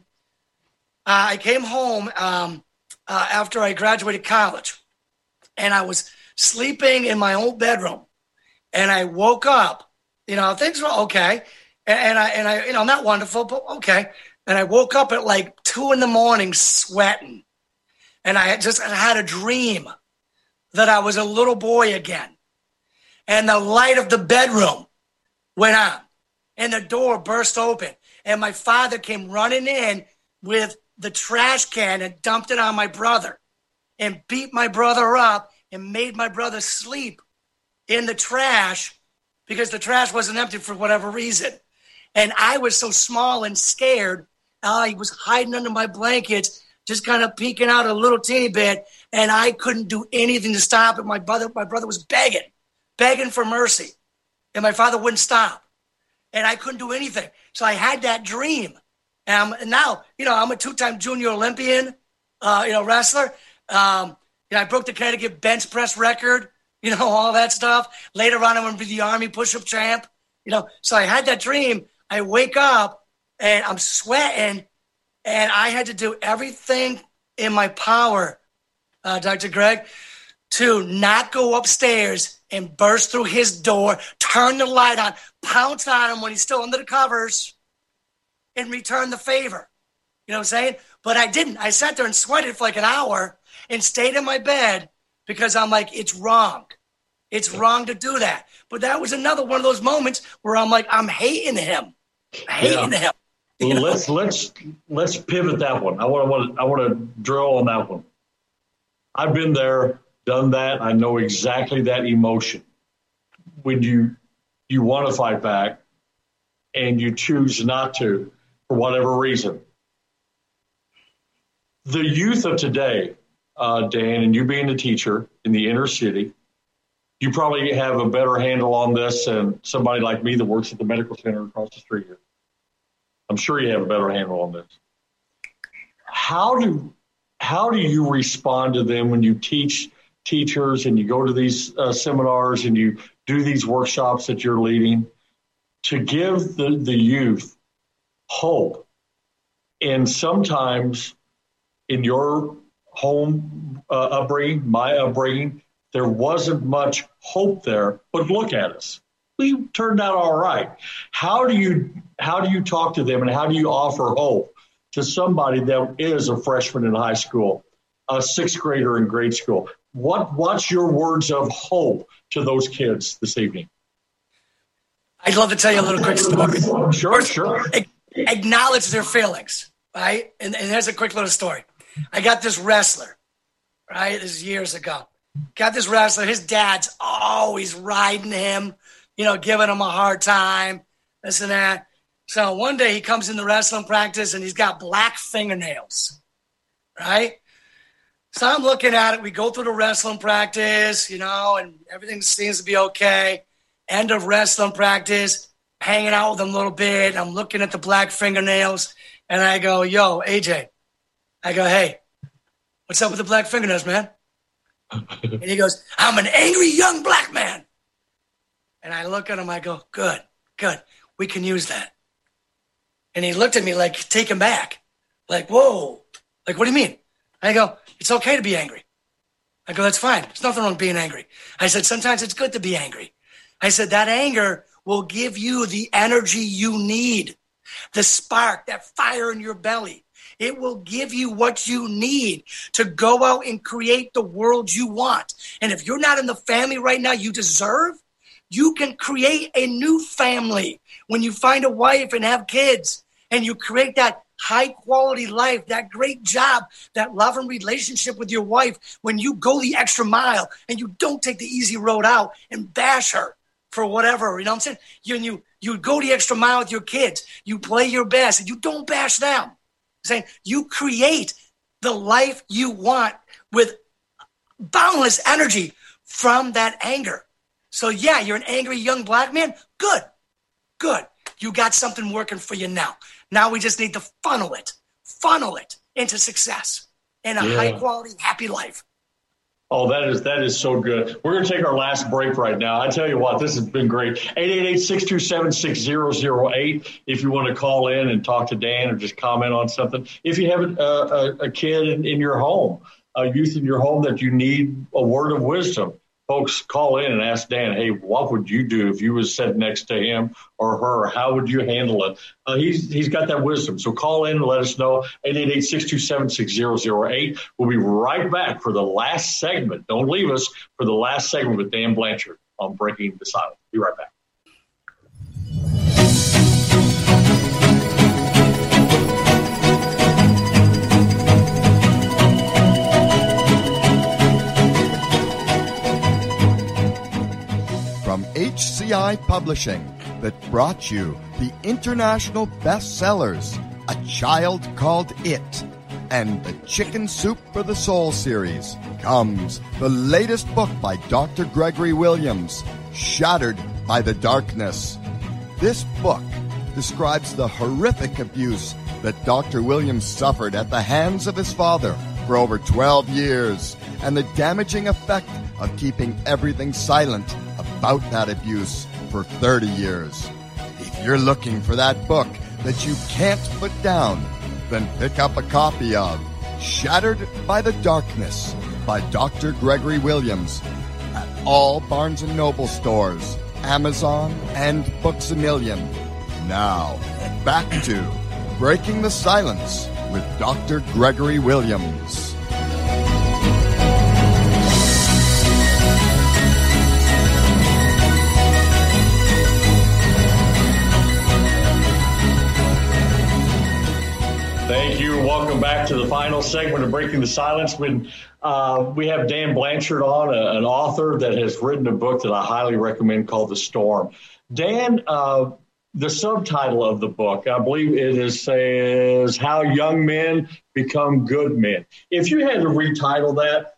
uh, I came home um, uh, after I graduated college, and I was sleeping in my old bedroom, and I woke up. You know, things were okay, and, and I and I, you know, not wonderful, but okay. And I woke up at like two in the morning, sweating, and I had just I had a dream that I was a little boy again, and the light of the bedroom went on, and the door burst open, and my father came running in with the trash can and dumped it on my brother and beat my brother up and made my brother sleep in the trash because the trash wasn't empty for whatever reason. And I was so small and scared. I was hiding under my blankets, just kind of peeking out a little teeny bit, and I couldn't do anything to stop it. My brother, my brother was begging, begging for mercy. And my father wouldn't stop. And I couldn't do anything. So I had that dream. Um, and now, you know, I'm a two-time junior Olympian, uh, you know, wrestler. Um, you know, I broke the Connecticut bench press record, you know, all that stuff. Later on, I went to be the Army push-up champ, you know. So I had that dream. I wake up, and I'm sweating, and I had to do everything in my power, uh, Doctor Greg, to not go upstairs and burst through his door, turn the light on, pounce on him when he's still under the covers, and return the favor. You know what I'm saying? But I didn't. I sat there and sweated for like an hour and stayed in my bed because I'm like, it's wrong. It's wrong to do that. But that was another one of those moments where I'm like, I'm hating him. Hating yeah. him. You know? Let's let's let's pivot that one. I want to I want to drill on that one. I've been there, done that. I know exactly that emotion. When you you want to fight back and you choose not to for whatever reason. The youth of today, uh, Dan, and you being a teacher in the inner city, you probably have a better handle on this than somebody like me that works at the medical center across the street here. I'm sure you have a better handle on this. How do how do you respond to them when you teach teachers and you go to these uh, seminars and you do these workshops that you're leading to give the, the youth hope? And sometimes in your home uh, upbringing, my upbringing, there wasn't much hope there, but look at us. We turned out all right. How do you how do you talk to them and how do you offer hope to somebody that is a freshman in high school, a sixth grader in grade school? What what's your words of hope to those kids this evening? I'd love to tell you a little quick story. Sure, sure. Acknowledge their feelings, right? And, and here's a quick little story. I got this wrestler, right? This is years ago. Got this wrestler. His dad's always riding him, you know, giving him a hard time, this and that. So one day he comes into wrestling practice and he's got black fingernails, right? So I'm looking at it. We go through the wrestling practice, you know, and everything seems to be okay. End of wrestling practice, hanging out with him a little bit. I'm looking at the black fingernails, and I go, yo, A J. I go, hey, what's up with the black fingernails, man? And he goes, I'm an angry young black man. And I look at him, I go, good, good. We can use that. And he looked at me like taken back, like, whoa, like, what do you mean? I go, it's okay to be angry. I go, that's fine. There's nothing wrong with being angry. I said, sometimes it's good to be angry. I said, that anger will give you the energy you need, the spark, that fire in your belly. It will give you what you need to go out and create the world you want. And if you're not in the family right now you deserve, you can create a new family when you find a wife and have kids and you create that high quality life, that great job, that loving relationship with your wife. When you go the extra mile and you don't take the easy road out and bash her for whatever, you know what I'm saying? You, you, you go the extra mile with your kids. You play your best and you don't bash them. I'm saying you create the life you want with boundless energy from that anger. So yeah, you're an angry young black man. Good, good. You got something working for you now. Now we just need to funnel it, funnel it into success and a yeah. high quality, happy life. Oh, that is that is so good. We're going to take our last break right now. I tell you what, this has been great. eight eight eight, six two seven, six zero zero eight if you want to call in and talk to Dan or just comment on something. If you have a, a, a kid in, in your home, a youth in your home that you need a word of wisdom, folks, call in and ask Dan, hey, what would you do if you was sitting next to him or her? How would you handle it? Uh, he's He's got that wisdom. So call in and let us know. eight eight eight, six two seven, six zero zero eight. We'll be right back for the last segment. Don't leave us for the last segment with Dan Blanchard on Breaking the Silence. Be right back. From H C I Publishing, that brought you the international bestsellers, A Child Called It, and the Chicken Soup for the Soul series, comes the latest book by Doctor Gregory Williams, Shattered by the Darkness. This book describes the horrific abuse that Doctor Williams suffered at the hands of his father for over twelve years, and the damaging effect of keeping everything silent about that abuse for thirty years. If you're looking for that book that you can't put down, then pick up a copy of Shattered by the Darkness by Doctor Gregory Williams at all Barnes and Noble stores, Amazon, and Books A Million. Now, back to Breaking the Silence with Doctor Gregory Williams. Thank you. Welcome back to the final segment of Breaking the Silence. When uh, we have Dan Blanchard on, a, an author that has written a book that I highly recommend called The Storm. Dan, uh, the subtitle of the book, I believe it is says How Young Men Become Good Men. If you had to retitle that,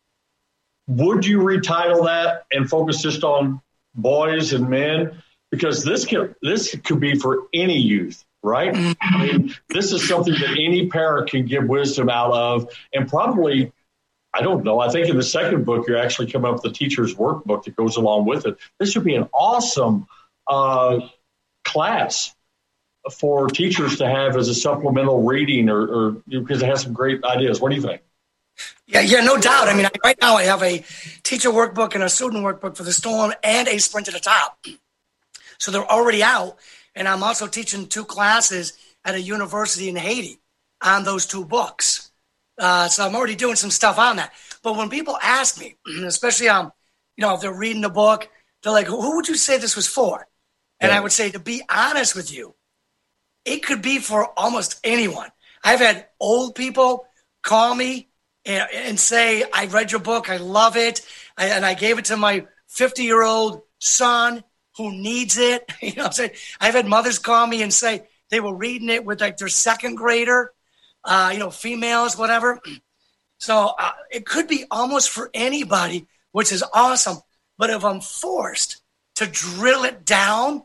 would you retitle that and focus just on boys and men? Because this could, this could be for any youth. Right? I mean, this is something that any parent can give wisdom out of. And probably, I don't know, I think in the second book, you're actually coming up with the teacher's workbook that goes along with it. This would be an awesome uh, class for teachers to have as a supplemental reading or, or because it has some great ideas. What do you think? Yeah, yeah, no doubt. I mean, right now I have a teacher workbook and a student workbook for The Storm and a Sprint to the Top. So they're already out. And I'm also teaching two classes at a university in Haiti on those two books. Uh, so I'm already doing some stuff on that. But when people ask me, especially um, you know, if they're reading the book, they're like, who would you say this was for? And yeah. I would say, to be honest with you, it could be for almost anyone. I've had old people call me and, and say, I read your book, I love it. I, and I gave it to my fifty-year-old son who needs it. You know what I'm saying? I've had mothers call me and say they were reading it with like their second grader, uh, you know, females, whatever. So uh, it could be almost for anybody, which is awesome. But if I'm forced to drill it down,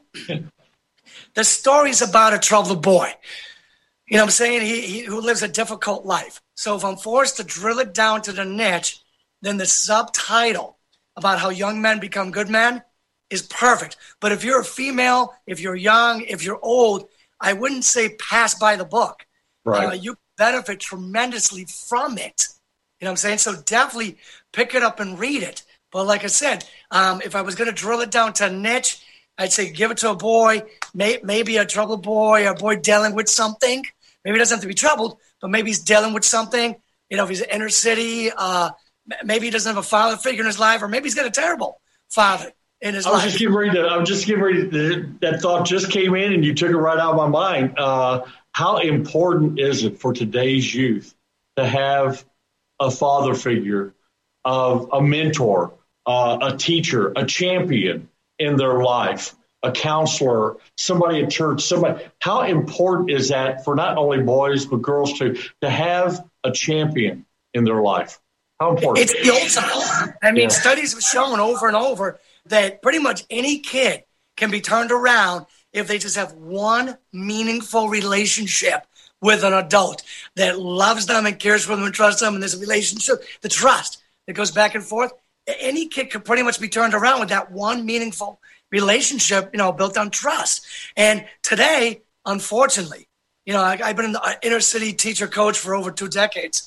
the story's about a troubled boy. You know what I'm saying? He, he who lives a difficult life. So if I'm forced to drill it down to the niche, then the subtitle about how young men become good men is perfect. But if you're a female, if you're young, if you're old, I wouldn't say pass by the book. Right. Uh, you benefit tremendously from it. You know what I'm saying? So definitely pick it up and read it. But like I said, um, if I was going to drill it down to a niche, I'd say give it to a boy, may, maybe a troubled boy, a boy dealing with something. Maybe he doesn't have to be troubled, but maybe he's dealing with something. You know, if he's in inner city, uh, maybe he doesn't have a father figure in his life, or maybe he's got a terrible father in his I was life. just getting ready to, I was just getting ready to, that thought just came in and you took it right out of my mind. Uh, how important is it for today's youth to have a father figure, of a mentor, uh, a teacher, a champion in their life, a counselor, somebody at church, somebody? How important is that for not only boys but girls too, to have a champion in their life? How important? It's the ultimate. I mean, yeah. Studies have shown over and over that pretty much any kid can be turned around if they just have one meaningful relationship with an adult that loves them and cares for them and trusts them. And there's a relationship, the trust that goes back and forth, any kid could pretty much be turned around with that one meaningful relationship, you know, built on trust. And today, unfortunately, you know, I, I've been in the inner city teacher coach for over two decades.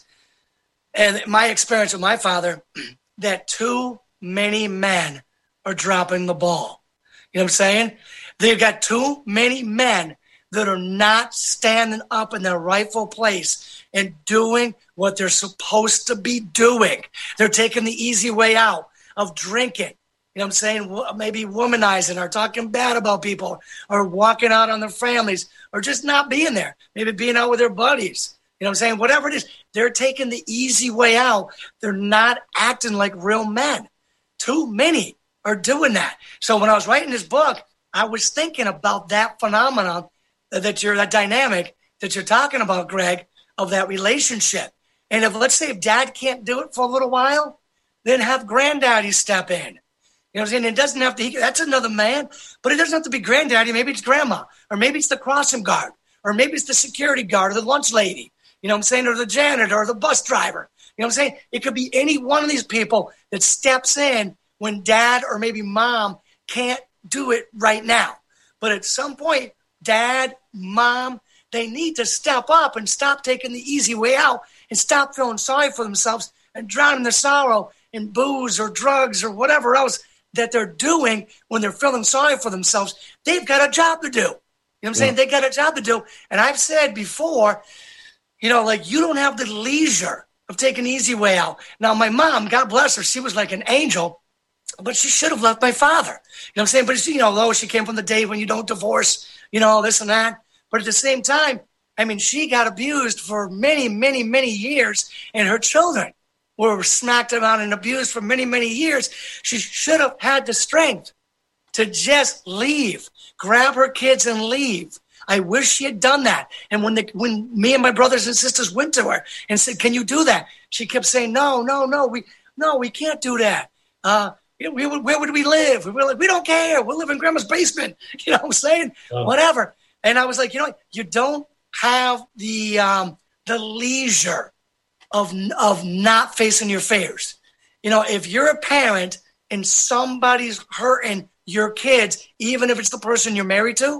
And my experience with my father, that too many men are dropping the ball. You know what I'm saying? They've got too many men that are not standing up in their rightful place and doing what they're supposed to be doing. They're taking the easy way out of drinking. You know what I'm saying? Maybe womanizing or talking bad about people or walking out on their families or just not being there. Maybe being out with their buddies. You know what I'm saying? Whatever it is, they're taking the easy way out. They're not acting like real men. Too many are doing that. So when I was writing this book, I was thinking about that phenomenon that you're, that dynamic that you're talking about, Greg, of that relationship. And if, let's say, if dad can't do it for a little while, then have granddaddy step in. You know what I'm saying? It doesn't have to, he, that's another man, but it doesn't have to be granddaddy. Maybe it's grandma, or maybe it's the crossing guard, or maybe it's the security guard, or the lunch lady, you know what I'm saying, or the janitor, or the bus driver. You know what I'm saying? It could be any one of these people that steps in when dad or maybe mom can't do it right now. But at some point, dad, mom, they need to step up and stop taking the easy way out and stop feeling sorry for themselves and drowning their sorrow in booze or drugs or whatever else that they're doing when they're feeling sorry for themselves. They've got a job to do. You know what I'm saying? Yeah. They got a job to do. And I've said before, you know, like, you don't have the leisure of taking the easy way out. Now, my mom, God bless her, she was like an angel, but she should have left my father. You know what I'm saying? But, she, you know, though she came from the day when you don't divorce, you know, this and that. But at the same time, I mean, she got abused for many, many, many years, and her children were smacked around and abused for many, many years. She should have had the strength to just leave, grab her kids and leave. I wish she had done that. And when the, when me and my brothers and sisters went to her and said, "Can you do that?" She kept saying, "No, no, no, we, no, we can't do that. Uh, we, we, where would we live? We were like, we don't care. We'll live in grandma's basement." You know what I'm saying? Oh. Whatever. And I was like, you know, you don't have the um, the leisure of of not facing your fears. You know, if you're a parent and somebody's hurting your kids, even if it's the person you're married to,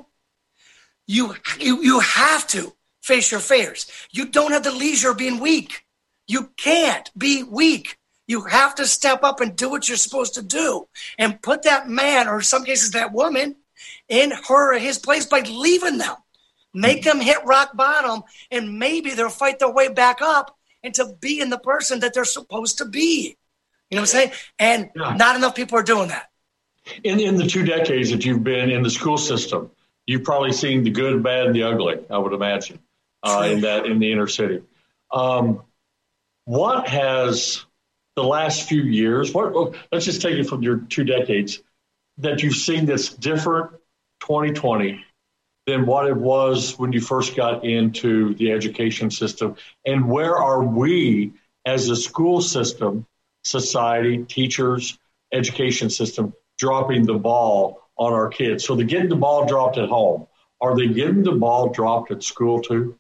you you you have to face your fears. You don't have the leisure of being weak. You can't be weak. You have to step up and do what you're supposed to do and put that man, or in some cases that woman, in her or his place by leaving them. Make them hit rock bottom, and maybe they'll fight their way back up into being the person that they're supposed to be. You know what I'm saying? And yeah. Not enough people are doing that. In in the two decades that you've been in the school system, you've probably seen the good, bad, and the ugly, I would imagine, uh, in that in the inner city. Um, what has the last few years, what, let's just take it from your two decades, that you've seen that's different twenty twenty than what it was when you first got into the education system? And where are we as a school system, society, teachers, education system, dropping the ball on our kids? So they're getting the ball dropped at home. Are they getting the ball dropped at school too?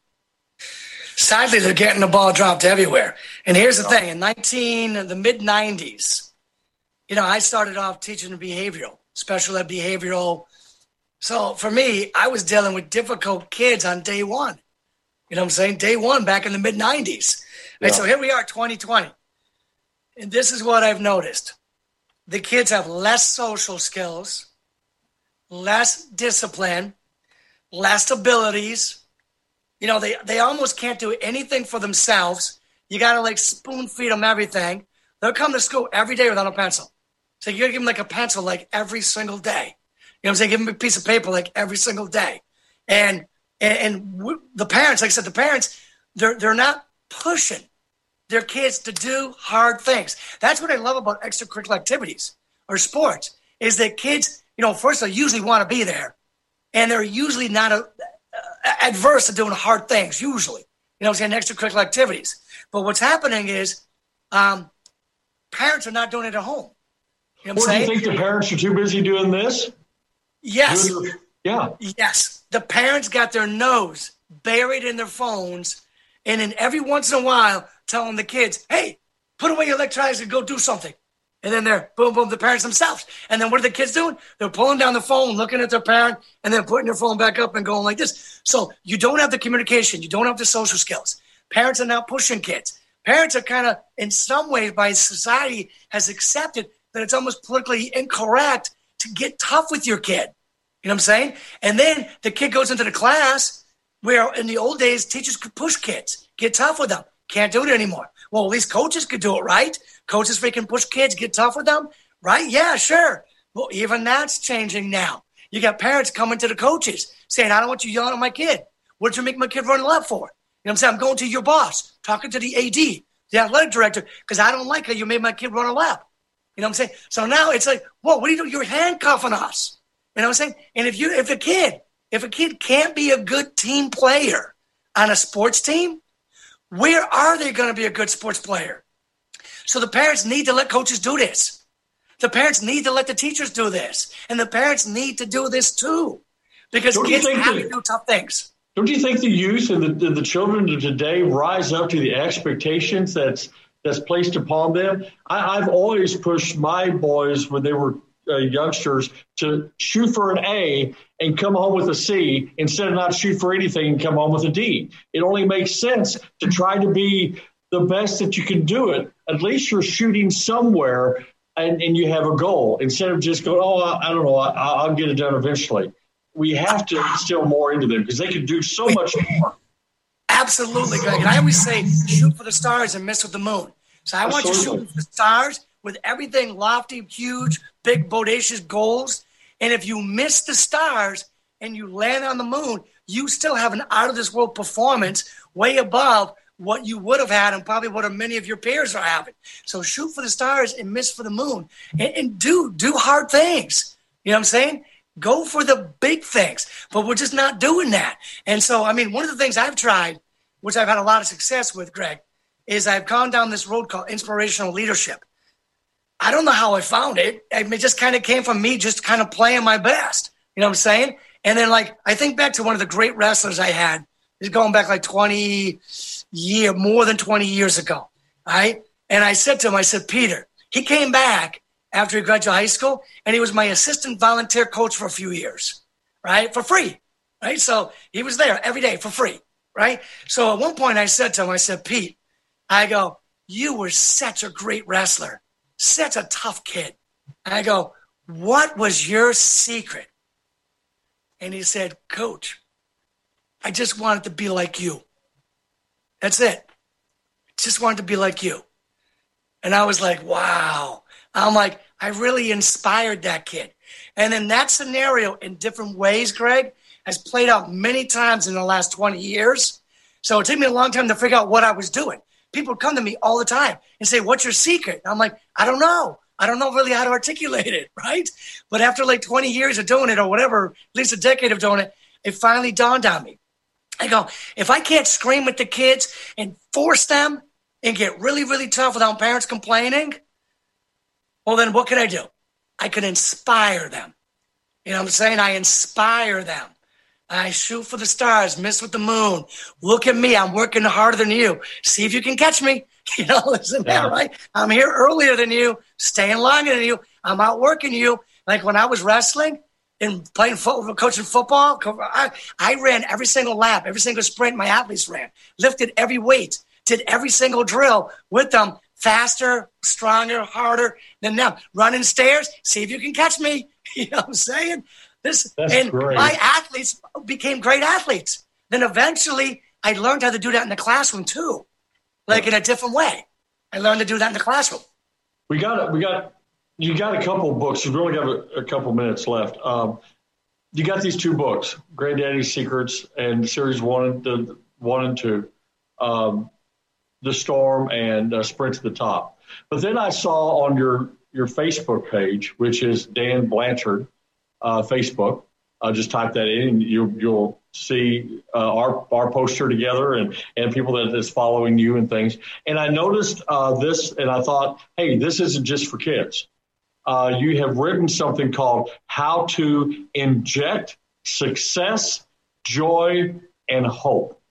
Sadly, they're getting the ball dropped everywhere. And here's the thing. In nineteen, the mid nineties, you know, I started off teaching behavioral, special ed behavioral. So for me, I was dealing with difficult kids on day one. You know what I'm saying? Day one back in the mid nineties. Yeah. Right, so here we are, twenty twenty. And this is what I've noticed. The kids have less social skills, less discipline, less abilities. You know, they, they almost can't do anything for themselves. You got to, like, spoon feed them everything. They'll come to school every day without a pencil. So you got to give them, like, a pencil, like, every single day. You know what I'm saying? Give them a piece of paper, like, every single day. And and, and w- the parents, like I said, the parents, they're they're not pushing their kids to do hard things. That's what I love about extracurricular activities or sports, is that kids, you know, first they usually want to be there, and they're usually not a, uh, adverse to doing hard things, usually. You know what I'm saying? Extracurricular activities. But what's happening is um, parents are not doing it at home. You know what I'm saying? Do you think the parents are too busy doing this? Yes. Doing, yeah. Yes. The parents got their nose buried in their phones, and then every once in a while telling the kids, "Hey, put away your electronics and go do something. And then they're, boom, boom, the parents themselves. And then what are the kids doing? They're pulling down the phone, looking at their parent, and then putting their phone back up and going like this. So you don't have the communication. You don't have the social skills. Parents are now pushing kids. Parents are kind of, in some ways, by society, has accepted that it's almost politically incorrect to get tough with your kid. You know what I'm saying? And then the kid goes into the class where in the old days, teachers could push kids, get tough with them. Can't do it anymore. Well, at least coaches could do it, right? Coaches freaking push kids, get tough with them, right? Yeah, sure. Well, even that's changing now. You got parents coming to the coaches saying, I don't want you yelling at my kid. What did you make my kid run a lap for? You know what I'm saying? I'm going to your boss, talking to the A D, the athletic director, because I don't like how you made my kid run a lap. You know what I'm saying? So now it's like, whoa, what are you doing? You're handcuffing us. You know what I'm saying? And if you, if a kid, if a kid can't be a good team player on a sports team, where are they going to be a good sports player? So the parents need to let coaches do this. The parents need to let the teachers do this. And the parents need to do this too. Because don't kids have that, to do tough things. Don't you think the youth and the, the children of today rise up to the expectations that's that's placed upon them? I, I've always pushed my boys when they were uh, youngsters to shoot for an A and come home with a C instead of not shoot for anything and come home with a D. It only makes sense to try to be the best that you can do it. At least you're shooting somewhere and, and you have a goal instead of just going, oh, I, I don't know, I, I'll get it done eventually. We have to instill more into them because they can do so much more. Absolutely, Greg. And I always say shoot for the stars and miss with the moon. So I Absolutely. want you shooting for the stars with everything lofty, huge, big, bodacious goals. And if you miss the stars and you land on the moon, you still have an out-of-this-world performance way above what you would have had and probably what many of your peers are having. So shoot for the stars and miss for the moon. And, and do, do hard things. You know what I'm saying? Go for the big things. But we're just not doing that. And so, I mean, one of the things I've tried, which I've had a lot of success with, Greg, is I've gone down this road called inspirational leadership. I don't know how I found it. It just kind of came from me just kind of playing my best. You know what I'm saying? And then, like, I think back to one of the great wrestlers I had. He's going back like twenty years, more than twenty years ago, right? And I said to him, I said, Peter, he came back after he graduated high school, and he was my assistant volunteer coach for a few years, right? For free, right? So he was there every day for free, right? So at one point I said to him, I said, Pete, I go, you were such a great wrestler, such a tough kid. And I go, what was your secret? And he said, Coach, I just wanted to be like you. That's it. I just wanted to be like you. And I was like, wow. I'm like, I really inspired that kid. And then that scenario in different ways, Greg, has played out many times in the last twenty years. So it took me a long time to figure out what I was doing. People come to me all the time and say, what's your secret? And I'm like, I don't know. I don't know really how to articulate it, right? But after like twenty years of doing it or whatever, at least a decade of doing it, it finally dawned on me. I go, if I can't scream with the kids and force them and get really, really tough without parents complaining, well, then what can I do? I can inspire them. You know what I'm saying? I inspire them. I shoot for the stars, miss with the moon. Look at me. I'm working harder than you. See if you can catch me. You know, isn't yeah. that right? I'm here earlier than you, staying longer than you. I'm outworking you. Like when I was wrestling and playing football, coaching football, I, I ran every single lap, every single sprint my athletes ran, lifted every weight, did every single drill with them, faster, stronger, harder than them. Running stairs, see if you can catch me. You know what I'm saying? This That's and great. My athletes became great athletes. Then eventually I learned how to do that in the classroom too, like yeah. in a different way. I learned to do that in the classroom. We got we got you got a couple of books. You've only got a, a couple minutes left. Um, you got these two books, Granddaddy's Secrets and Series One, the one and two, um, The Storm and uh, Sprint to the Top. But then I saw on your your Facebook page, which is Dan Blanchard. Uh, Facebook. Uh, just type that in, and you, you'll see uh, our our poster together, and and people that is following you and things. And I noticed uh, this, and I thought, hey, this isn't just for kids. Uh, you have written something called "How to Inject Success, Joy, and Hope."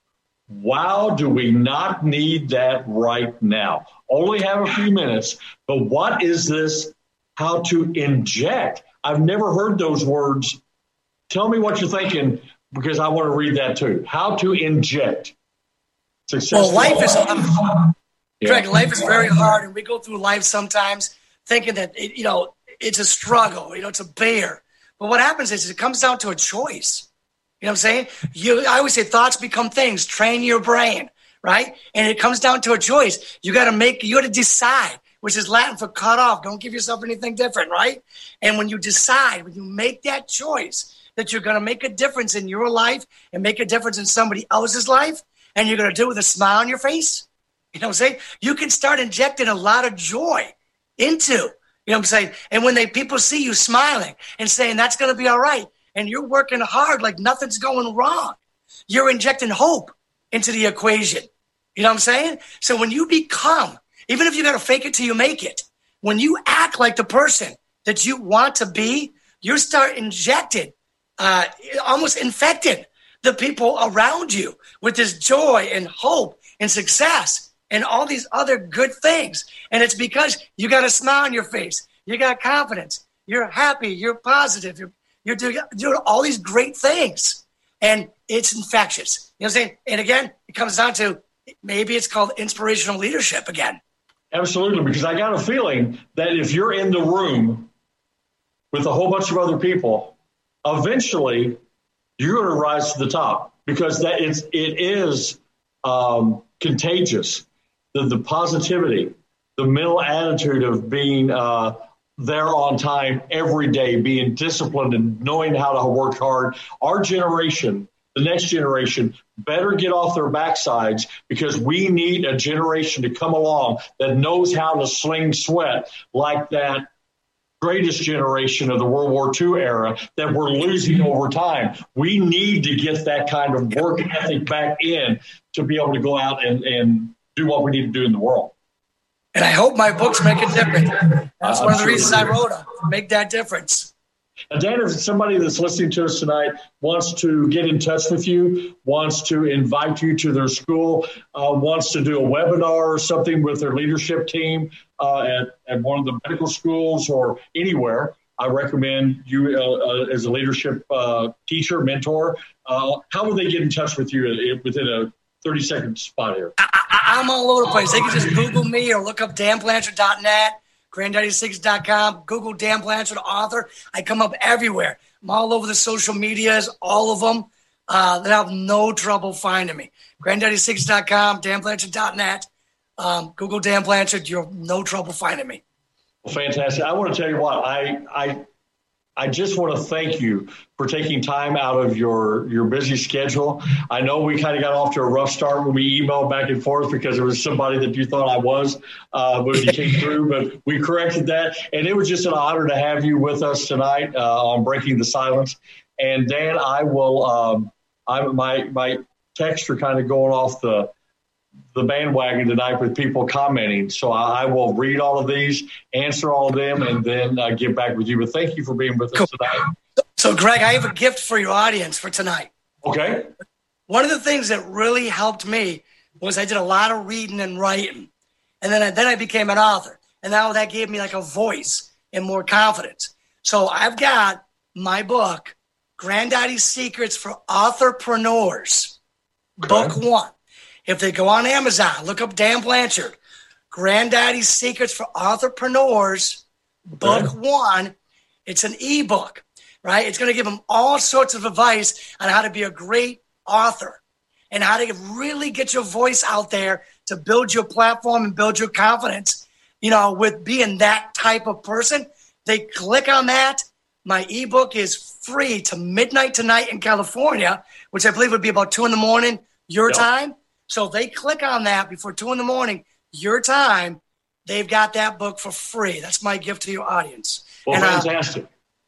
wow, do we not need that right now? Only have a few minutes, but what is this? How to inject? I've never heard those words. Tell me what you're thinking, because I want to read that too. How to inject success. Well, life is, um, yeah. Greg, life is very hard, and we go through life sometimes thinking that, it, you know, it's a struggle, you know, it's a bear. But what happens is it comes down to a choice. You know what I'm saying? You, I always say thoughts become things. Train your brain, right? And it comes down to a choice. You got to make, you got to decide, which is Latin for cut off. Don't give yourself anything different, right? And when you decide, when you make that choice that you're going to make a difference in your life and make a difference in somebody else's life, and you're going to do it with a smile on your face, you know what I'm saying? You can start injecting a lot of joy into, you know what I'm saying? And when they people see you smiling and saying that's going to be all right, and you're working hard like nothing's going wrong, you're injecting hope into the equation. You know what I'm saying? So when you become, even if you got to fake it till you make it, when you act like the person that you want to be, you start injecting, uh, almost infecting the people around you with this joy and hope and success and all these other good things. And it's because you got a smile on your face. You got confidence. You're happy. You're positive. You're You're doing, doing all these great things, and it's infectious. You know what I'm saying? And again, it comes down to maybe it's called inspirational leadership again. Absolutely, because I got a feeling that if you're in the room with a whole bunch of other people, eventually you're going to rise to the top, because that it's, it is um, contagious. The, the positivity, the mental attitude of being uh, – there on time every day, being disciplined and knowing how to work hard. Our generation, the next generation, better get off their backsides, because we need a generation to come along that knows how to sling sweat like that greatest generation of the World War Two era that we're losing over time. We need to get that kind of work ethic back in to be able to go out and, and do what we need to do in the world. And I hope my books make a difference. That's one of the reasons I wrote them, make that difference. Now, Dan, if somebody that's listening to us tonight wants to get in touch with you, wants to invite you to their school, uh, wants to do a webinar or something with their leadership team uh, at, at one of the medical schools or anywhere, I recommend you uh, uh, as a leadership uh, teacher, mentor. Uh, how would they get in touch with you within a thirty-second spot here? I, I, I'm all over the place. They can just Google me or look up dan blanchard dot net, granddaddy secrets dot com, Google Dan Blanchard, author. I come up everywhere. I'm all over the social medias, all of them. Uh, they have no trouble finding me. granddaddy secrets dot com, dan blanchard dot net, um, Google Dan Blanchard. You're no trouble finding me. Well, fantastic. I want to tell you what, I I I just want to thank you for taking time out of your, your busy schedule. I know we kind of got off to a rough start when we emailed back and forth because it was somebody that you thought I was uh, when you came through, but we corrected that. And it was just an honor to have you with us tonight uh, on Breaking the Silence. And Dan, I will, um, I, my, my texts are kind of going off the, the bandwagon tonight with people commenting. So I, I will read all of these, answer all of them, and then uh, get back with you. But thank you for being with us tonight. So, Greg, I have a gift for your audience for tonight. Okay. One of the things that really helped me was I did a lot of reading and writing. And then I, then I became an author. And now that gave me like a voice and more confidence. So I've got my book, Granddaddy's Secrets for Authorpreneurs, okay. Book one. If they go on Amazon, look up Dan Blanchard, Granddaddy's Secrets for Authorpreneurs, okay. Book one. It's an ebook, right? It's going to give them all sorts of advice on how to be a great author and how to really get your voice out there to build your platform and build your confidence, you know, with being that type of person. They click on that. My ebook is free to midnight tonight in California, which I believe would be about two in the morning, your yep. time. So if they click on that before two in the morning, your time, they've got that book for free. That's my gift to your audience. Well, and, fantastic.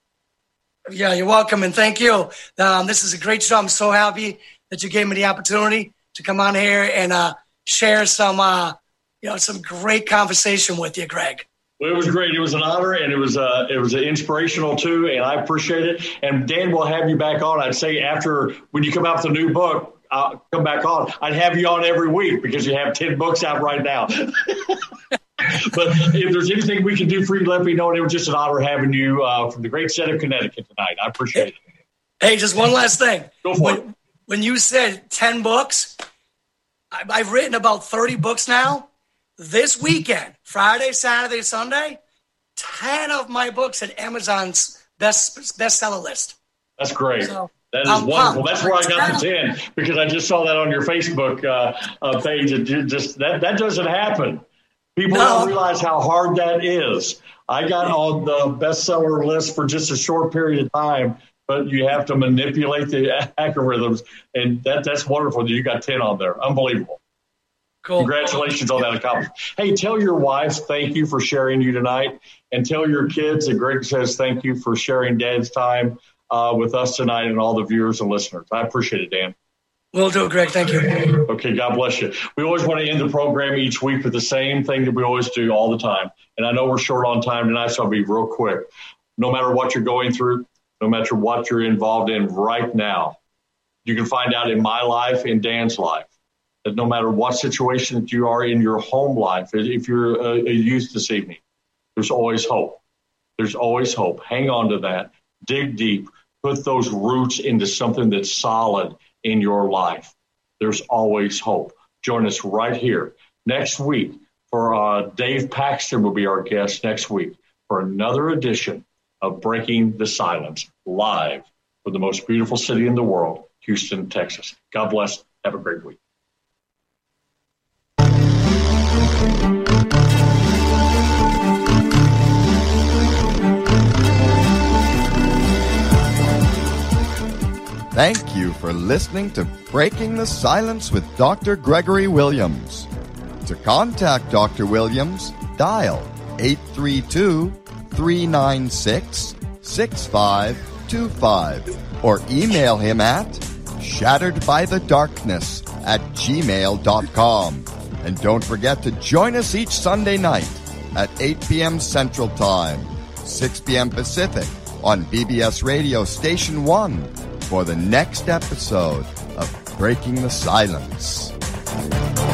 Uh, yeah, you're welcome, and thank you. Um, this is a great show. I'm so happy that you gave me the opportunity to come on here and uh, share some, uh, you know, some great conversation with you, Greg. Well, it was great. It was an honor, and it was uh, it was inspirational too, and I appreciate it. And Dan will have you back on. I'd say after when you come out with a new book, uh, come back on, I'd have you on every week because you have ten books out right now. But if there's anything we can do for you, let me know. And it was just an honor having you uh, from the great state of Connecticut tonight. I appreciate it. Hey, just one last thing. Go for when, it. When you said ten books, I've written about thirty books now. This weekend, Friday, Saturday, Sunday, ten of my books at Amazon's best bestseller list. That's great. So, that is I'm wonderful. pumped. That's where I got the ten because I just saw that on your Facebook uh, uh, page. It just that that doesn't happen. People No. don't realize how hard that is. I got on the bestseller list for just a short period of time, but you have to manipulate the algorithms, and that that's wonderful that you got ten on there. Unbelievable. Cool. Congratulations on that accomplishment. Hey, tell your wives thank you for sharing you tonight, and tell your kids that Greg says thank you for sharing Dad's time uh, with us tonight and all the viewers and listeners. I appreciate it, Dan. Will do, Greg. Thank you. Okay, God bless you. We always want to end the program each week with the same thing that we always do all the time. And I know we're short on time tonight, so I'll be real quick. No matter what you're going through, no matter what you're involved in right now, you can find out in my life, in Dan's life, that no matter what situation that you are in your home life, if you're a, a youth this evening, there's always hope. There's always hope. Hang on to that. Dig deep. Put those roots into something that's solid in your life. There's always hope. Join us right here next week for uh, Dave Paxton will be our guest next week for another edition of Breaking the Silence, live from the most beautiful city in the world, Houston, Texas. God bless. Have a great week. Thank you for listening to Breaking the Silence with Doctor Gregory Williams. To contact Doctor Williams, dial eight three two, three nine six, six five two five or email him at shatteredbythedarkness at gmail dot com. And don't forget to join us each Sunday night at eight p.m. Central Time, six p.m. Pacific on B B S Radio Station one for the next episode of Breaking the Silence.